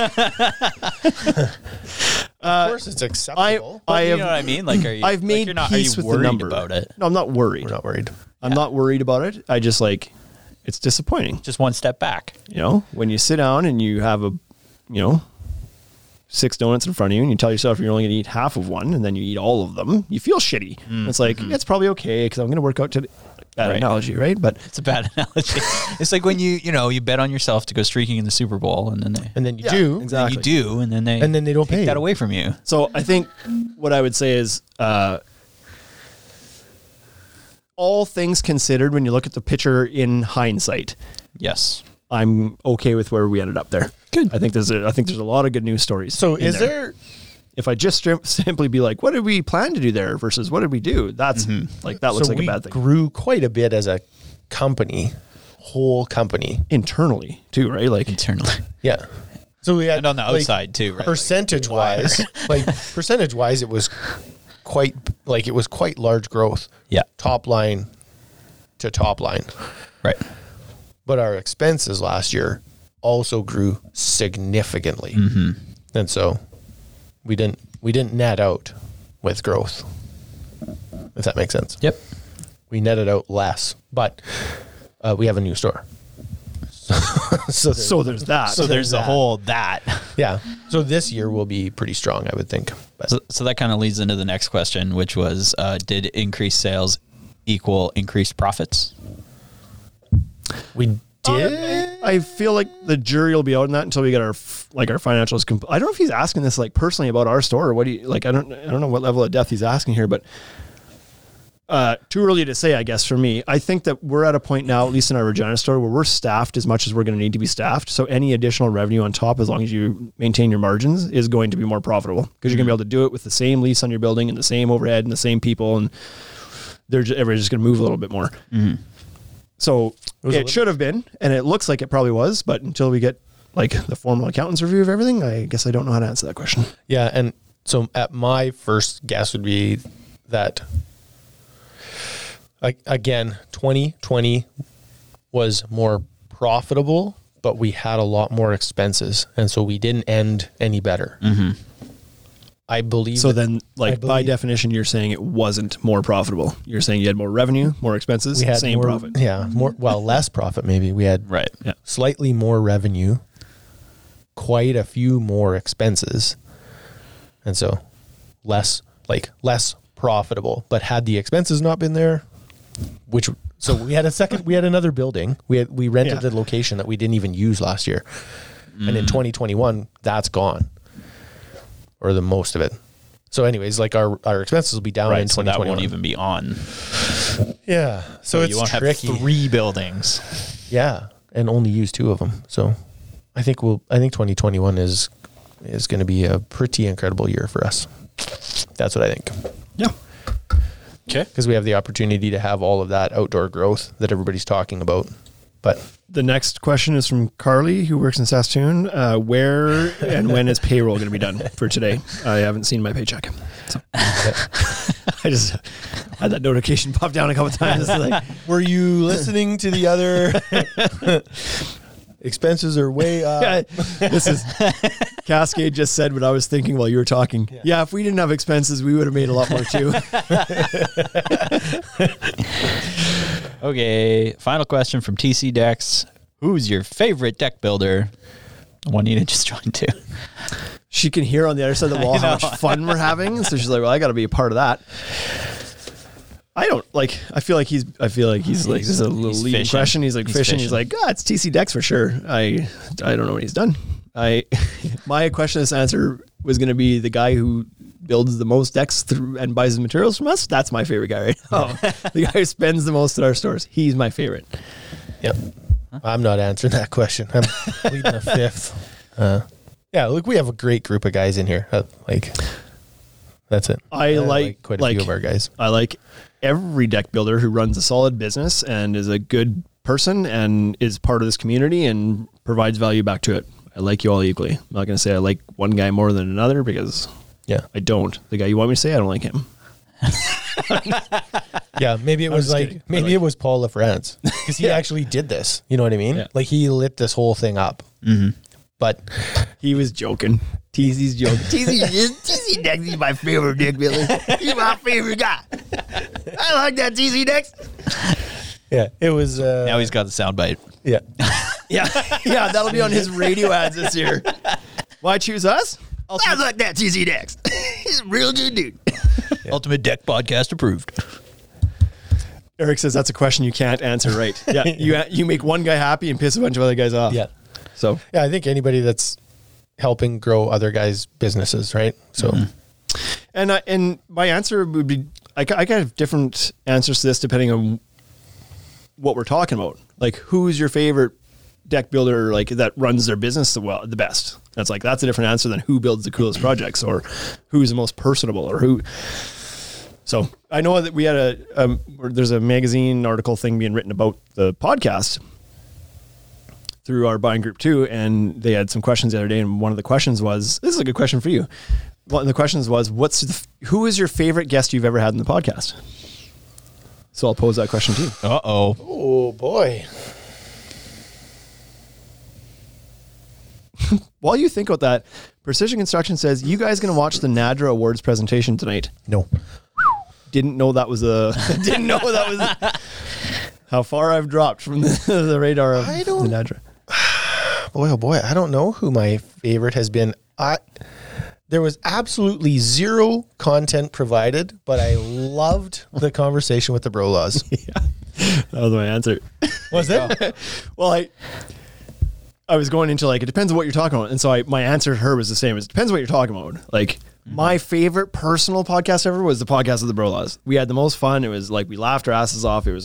of course it's acceptable. I You have, know what I mean? Like, are you? I've made like, peace are you with the worried number. about it? No, I'm not worried. We're not worried. I'm not worried about it. I just it's disappointing. Just one step back. You know, when you sit down and you have 6 donuts in front of you and you tell yourself you're only going to eat half of one, and then you eat all of them, you feel shitty. It's like, it's probably okay because I'm going to work out today. Bad Right. analogy, right? But It's a bad analogy. It's like when you bet on yourself to go streaking in the Super Bowl, and then And then you Yeah, do. exactly. you do, and then they don't take pay that you. away from you. so I think what I would say is, all things considered, when you look at the picture in hindsight, Yes. I'm okay with where we ended up there. Good. I think there's a lot of good news stories. So in is there If I just simply be like, what did we plan to do there versus what did we do? That's like, that looks so like we a bad thing. grew quite a bit as a company, whole company. Internally too, right? Like, Internally. Yeah. So we had And on the outside too, right? Percentage wise, it was quite large growth. Yeah. Top line to top line. Right. But our expenses last year also grew significantly. And so we didn't net out with growth, if that makes sense. Yep. We netted out less, but we have a new store. so there's that. So there's a that. whole that. Yeah. So this year will be pretty strong, I would think. But So that kind of leads into the next question, which was, did increased sales equal increased profits? we did. I feel like the jury will be out on that until we get our financials. I don't know if he's asking this like personally about our store, or what do you like? I don't know what level of depth he's asking here, but too early to say, I guess, for me. I think that we're at a point now, at least in our Regina store, where we're staffed as much as we're going to need to be staffed. So any additional revenue on top, as long as you maintain your margins, is going to be more profitable, because you're going to be able to do it with the same lease on your building and the same overhead and the same people, and everybody's just going to move a little bit more. So it should have been, and it looks like it probably was, but until we get like the formal accountant's review of everything, I guess I don't know how to answer that question. Yeah. And so at my first guess would be that, again, 2020 was more profitable, but we had a lot more expenses. And so we didn't end any better. I believe. So then, I by believe- definition, you're saying it wasn't more profitable. You're saying you had more revenue, more expenses, we had same more, profit. Yeah. Less profit maybe. We had Right. Yeah. slightly more revenue, quite a few more expenses. And so less profitable, but had the expenses not been there, so we had another building. We rented Yeah. a location that we didn't even use last year. And in 2021, that's gone. Or the most of it. So anyways, like our expenses will be down in Right. So that 2021. won't even be on. Yeah. So it's you won't tricky. have 3 buildings. Yeah, and only use 2 of them. So I think 2021 is going to be a pretty incredible year for us. That's what I think. Yeah. Okay. Because we have the opportunity to have all of that outdoor growth that everybody's talking about. But The next question is from Carly, who works in Saskatoon. Where and when is payroll going to be done for today? I haven't seen my paycheck. So I just had that notification pop down a couple of times. It's like, were you listening to the other expenses are way up? this is Cascade just said what I was thinking while you were talking. Yeah, if we didn't have expenses, we would have made a lot more too. Okay. Final question from TC Decks. Who's your favorite deck builder? Juanita just joined too. She can hear on the other side of the wall how much fun we're having. So she's like, well, I got to be a part of that. I don't like. I feel like he's like this is a little leading fishing. question. He's like fishing. He's like, it's TC Decks for sure. I don't know what he's done. My question, this answer was going to be the guy who builds the most decks and buys the materials from us. That's my favorite guy right now. The guy who spends the most at our stores. He's my favorite. Yep. I'm not answering that question. I'm pleading the fifth. Yeah, look, we have a great group of guys in here. That's it. I like quite a few of our guys. I like every deck builder who runs a solid business and is a good person and is part of this community and provides value back to it. I like you all equally. I'm not going to say I like one guy more than another because I don't. The guy you want me to say, I don't like him. Yeah, maybe it was like maybe it was Paul LaFrance because he actually did this. You know what I mean? Yeah. Like he lit this whole thing up. Mm-hmm. But he was joking. TZ's joking. TZ Decks is my favorite deck builder. He's my favorite guy. I like that TZ Decks. yeah, it was. Now he's got the soundbite. Yeah. Yeah, that'll be on his radio ads this year. Why choose us? I like that TZ Decks. He's a real good dude. Ultimate Deck Podcast approved. Eric says that's a question you can't answer right. Yeah, you make one guy happy and piss a bunch of other guys off. Yeah. So yeah, I think anybody that's helping grow other guys' businesses, right? So, and my answer would be I have different answers to this depending on what we're talking about. Like, who's your favorite deck builder like that runs their business the best? That's a different answer than who builds the coolest projects or who's the most personable or who. So I know that we had there's a magazine article thing being written about the podcast through our buying group too. And they had some questions the other day. And one of the questions was, this is a good question for you. One of the questions was, who is your favorite guest you've ever had in the podcast? So I'll pose that question to you. Uh-oh. oh boy. While you think about that, Precision Construction says, you guys going to watch the NADRA Awards presentation tonight? No. Didn't know that was how far I've dropped from the radar of the NADRA. Boy, oh boy, I don't know who my favorite has been. There was absolutely zero content provided, but I loved the conversation with the Brolaws. Yeah, that was my answer. Was it? Well, I was going into like, it depends on what you're talking about. And so my answer to her was the same. It depends on what you're talking about. Like my favorite personal podcast ever was the podcast of the Brolaws. We had the most fun. It was like, we laughed our asses off. It was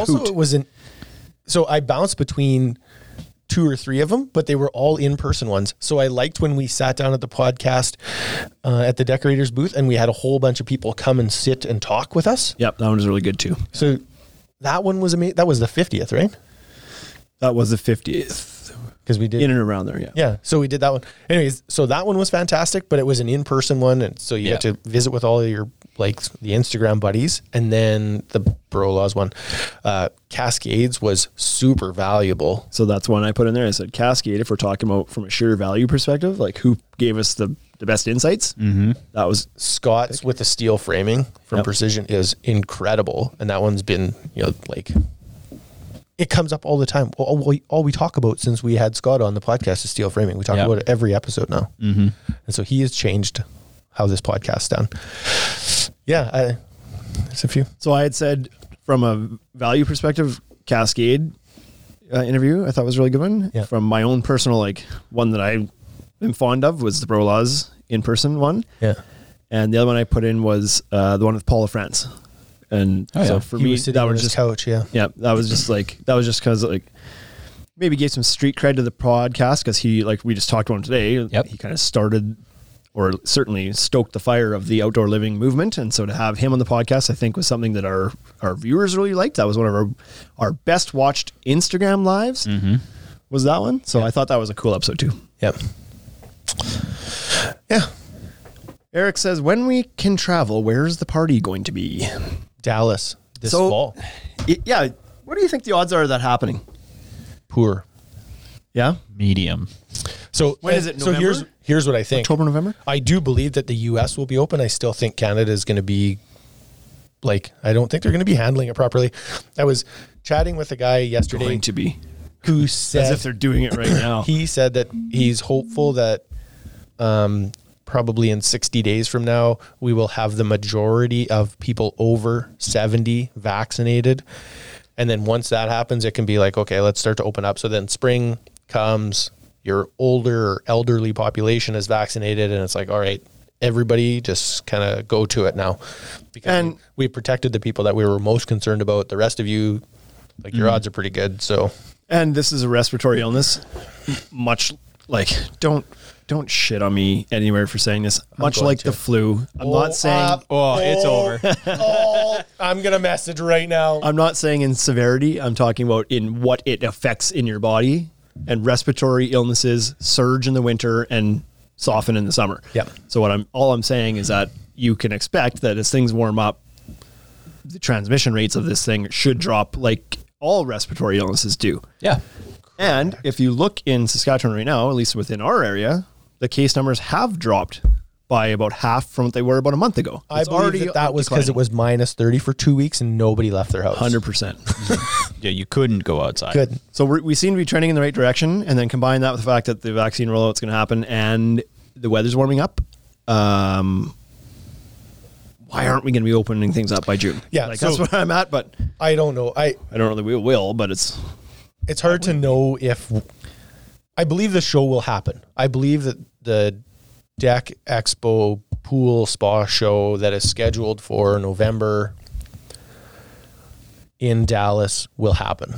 so I bounced between 2 or 3 of them, but they were all in-person ones. So I liked when we sat down at the podcast at the Decorators booth and we had a whole bunch of people come and sit and talk with us. Yep. That one was really good too. So that one was amazing. That was the 50th, right? That was the 50th. Because we did in and around there. Yeah. Yeah. So we did that one. Anyways, so that one was fantastic, but it was an in-person one. And so you got to visit with all of your, like the Instagram buddies. And then the Brolaws one, Cascades was super valuable. So that's one I put in there. I said, Cascade, if we're talking about from a sheer value perspective, like who gave us the best insights. Mm-hmm. That was Scott's with the steel framing from Precision is incredible. And that one's been, like, it comes up all the time. All we talk about since we had Scott on the podcast is steel framing. We talk about it every episode now. Mm-hmm. And so he has changed how this podcast's done. Yeah, there's a few. So I had said from a value perspective, Cascade interview I thought was a really good one. Yeah. From my own personal, like one that I am fond of was the Brolaws in-person one. Yeah. And the other one I put in was the one with Paul LaFrance. And so for me, that was just couch. Yeah. Yeah. That was just cause like maybe gave some street cred to the podcast. Cause he, like we just talked about him today. Yep. He kind of started or certainly stoked the fire of the outdoor living movement. And so to have him on the podcast, I think was something that our viewers really liked. That was one of our best watched Instagram lives was that one. So I thought that was a cool episode too. Yep. Yeah. Eric says, when we can travel, where's the party going to be? Dallas this fall. Yeah. What do you think the odds are of that happening? Poor. Yeah. Medium. So when is it? November? So here's what I think. October, November? I do believe that the US will be open. I still think Canada is going to be I don't think they're going to be handling it properly. I was chatting with a guy yesterday Going to be. who said, As if they're doing it right now. he said that he's hopeful that probably in 60 days from now, we will have the majority of people over 70 vaccinated. And then once that happens, it can be like, okay, let's start to open up. So then spring comes, your older or elderly population is vaccinated, and it's like, all right, everybody just kind of go to it now. Because we protected the people that we were most concerned about. The rest of you, like your odds are pretty good. So, and this is a respiratory illness, much like, don't shit on me anywhere for saying this. Much like the flu. I'm not saying it's over. I'm going to message right now. I'm not saying in severity. I'm talking about in what it affects in your body. And respiratory illnesses surge in the winter and soften in the summer. Yep. So all I'm saying is that you can expect that as things warm up, the transmission rates of this thing should drop like all respiratory illnesses do. Yeah. And if you look in Saskatchewan right now, at least within our area, the case numbers have dropped by about half from what they were about a month ago. I believe that was because it was minus 30 for 2 weeks and nobody left their house. 100%. Yeah, you couldn't go outside. Good. So we seem to be trending in the right direction, and then combine that with the fact that the vaccine rollout's going to happen and the weather's warming up. Why aren't we going to be opening things up by June? Yeah, like so that's what I'm at, but I don't know. I don't really we will, but it's hard to know if I believe the show will happen. I believe that the Deck Expo Pool Spa show that is scheduled for November in Dallas will happen.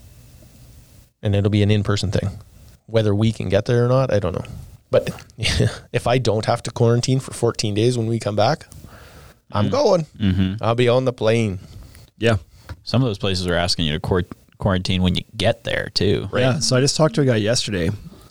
And it'll be an in-person thing. Whether we can get there or not, I don't know. But if I don't have to quarantine for 14 days when we come back, I'm going. Mm-hmm. I'll be on the plane. yeah. Some of those places are asking you to quarantine when you get there too. Right. Yeah. So I just talked to a guy yesterday.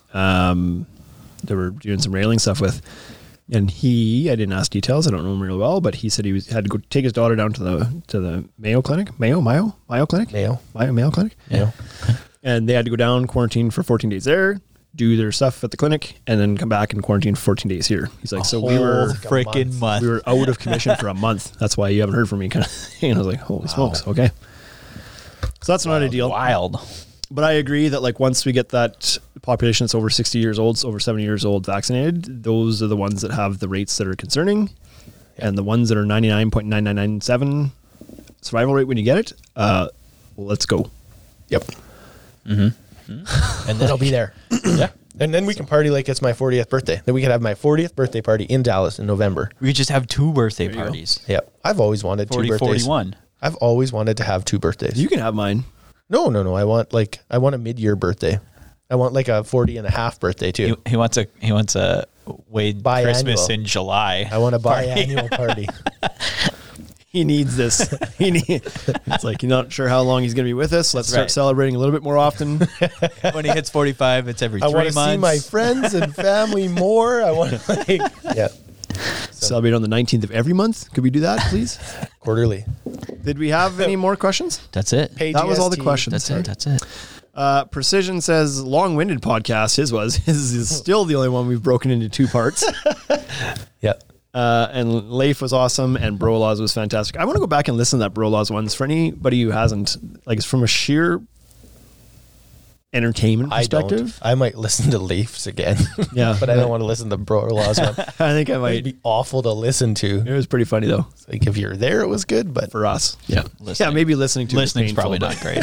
They were doing some railing stuff with, and I didn't ask details. I don't know him real well, but he said had to go take his daughter down to the Mayo Clinic, Mayo Clinic, Mayo Clinic. Yeah. And they had to go down, quarantine for 14 days there, do their stuff at the clinic, and then come back and quarantine for 14 days here. He's like, so we were freaking month. We were out of commission for a month. That's why you haven't heard from me, kind of thing. And I was like, holy smokes, okay. So that's not ideal. Wild. But I agree that like once we get that population that's over 60 years old, over 70 years old vaccinated, those are the ones that have the rates that are concerning. And the ones that are 99.9997 survival rate when you get it, let's go. Yep. Mm-hmm. And then I'll be there. Yeah. And then we can party like it's my 40th birthday. Then we can have my 40th birthday party in Dallas in November. We could just have 2 birthday parties. Yep. I've always wanted 2 birthdays. 41. I've always wanted to have 2 birthdays. You can have mine. No. I want a mid-year birthday. I want like a 40 and a half birthday too. He wants a Wade biannual. Christmas in July. I want a biannual party. He needs this. It's like you're not sure how long he's going to be with us. Let's start celebrating a little bit more often. When he hits 45, it's every 3 months. I want to see my friends and family more. I want to celebrate on the 19th of every month. Could we do that, please? Quarterly. Did we have any more questions? That's it. That was all the questions. That's it. Precision says long-winded podcast. His is still the only one we've broken into 2 parts. Yep. And Leif was awesome, and Bro Laws was fantastic. I want to go back and listen to that Bro Laws ones for anybody who hasn't. Like, it's from a sheer entertainment perspective. I might listen to Leif's again. Yeah, but I don't want to listen to Bro Laws one. I think I might. It'd be awful to listen to. It was pretty funny though. It's like if you're there, it was good, but for us, maybe listening's probably not great.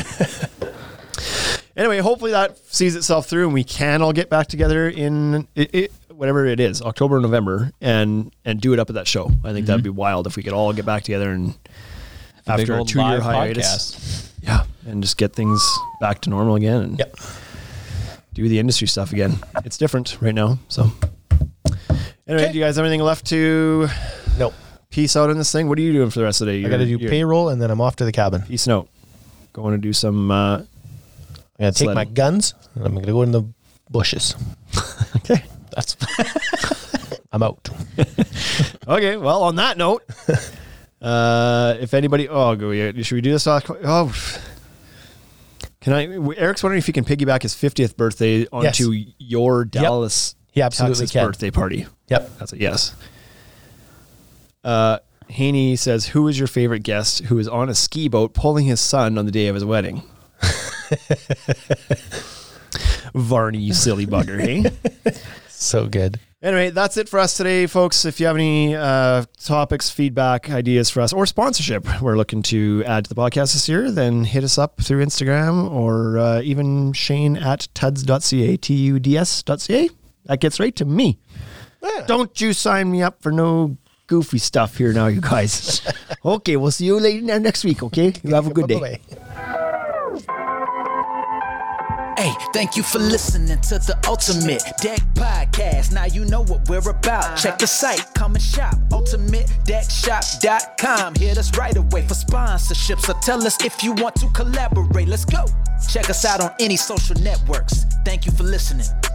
Anyway, hopefully that sees itself through, and we can all get back together in whatever it is, October or November, and do it up at that show. I think that'd be wild if we could all get back together and after a 2-year hiatus, podcast. And just get things back to normal again and do the industry stuff again. It's different right now. So anyway, do you guys have anything left to peace out in this thing? What are you doing for the rest of the day? I got to do payroll, and then I'm off to the cabin. Peace out. Going to do some. I'm gonna take my guns and I'm gonna go in the bushes. Okay. That's I'm out. Okay, well, on that note, if anybody, should we do this? Can I? Eric's wondering if he can piggyback his 50th birthday onto your Dallas, absolutely Texas birthday party. Yep, that's a yes. Haney says, "Who is your favorite guest who is on a ski boat pulling his son on the day of his wedding?" Varney, you silly bugger, hey? So good. Anyway, that's it for us today, folks. If you have any topics, feedback, ideas for us, or sponsorship we're looking to add to the podcast this year, then hit us up through Instagram or even Shane at tuds.ca, tuds.ca. That gets right to me. Yeah. Don't you sign me up for no goofy stuff here now, you guys. Okay, we'll see you later next week, okay? You have a good day. Hey, thank you for listening to the Ultimate Deck Podcast. Now you know what we're about. Check the site, come and shop. UltimateDeckShop.com. Hit us right away for sponsorships or tell us if you want to collaborate. Let's go. Check us out on any social networks. Thank you for listening.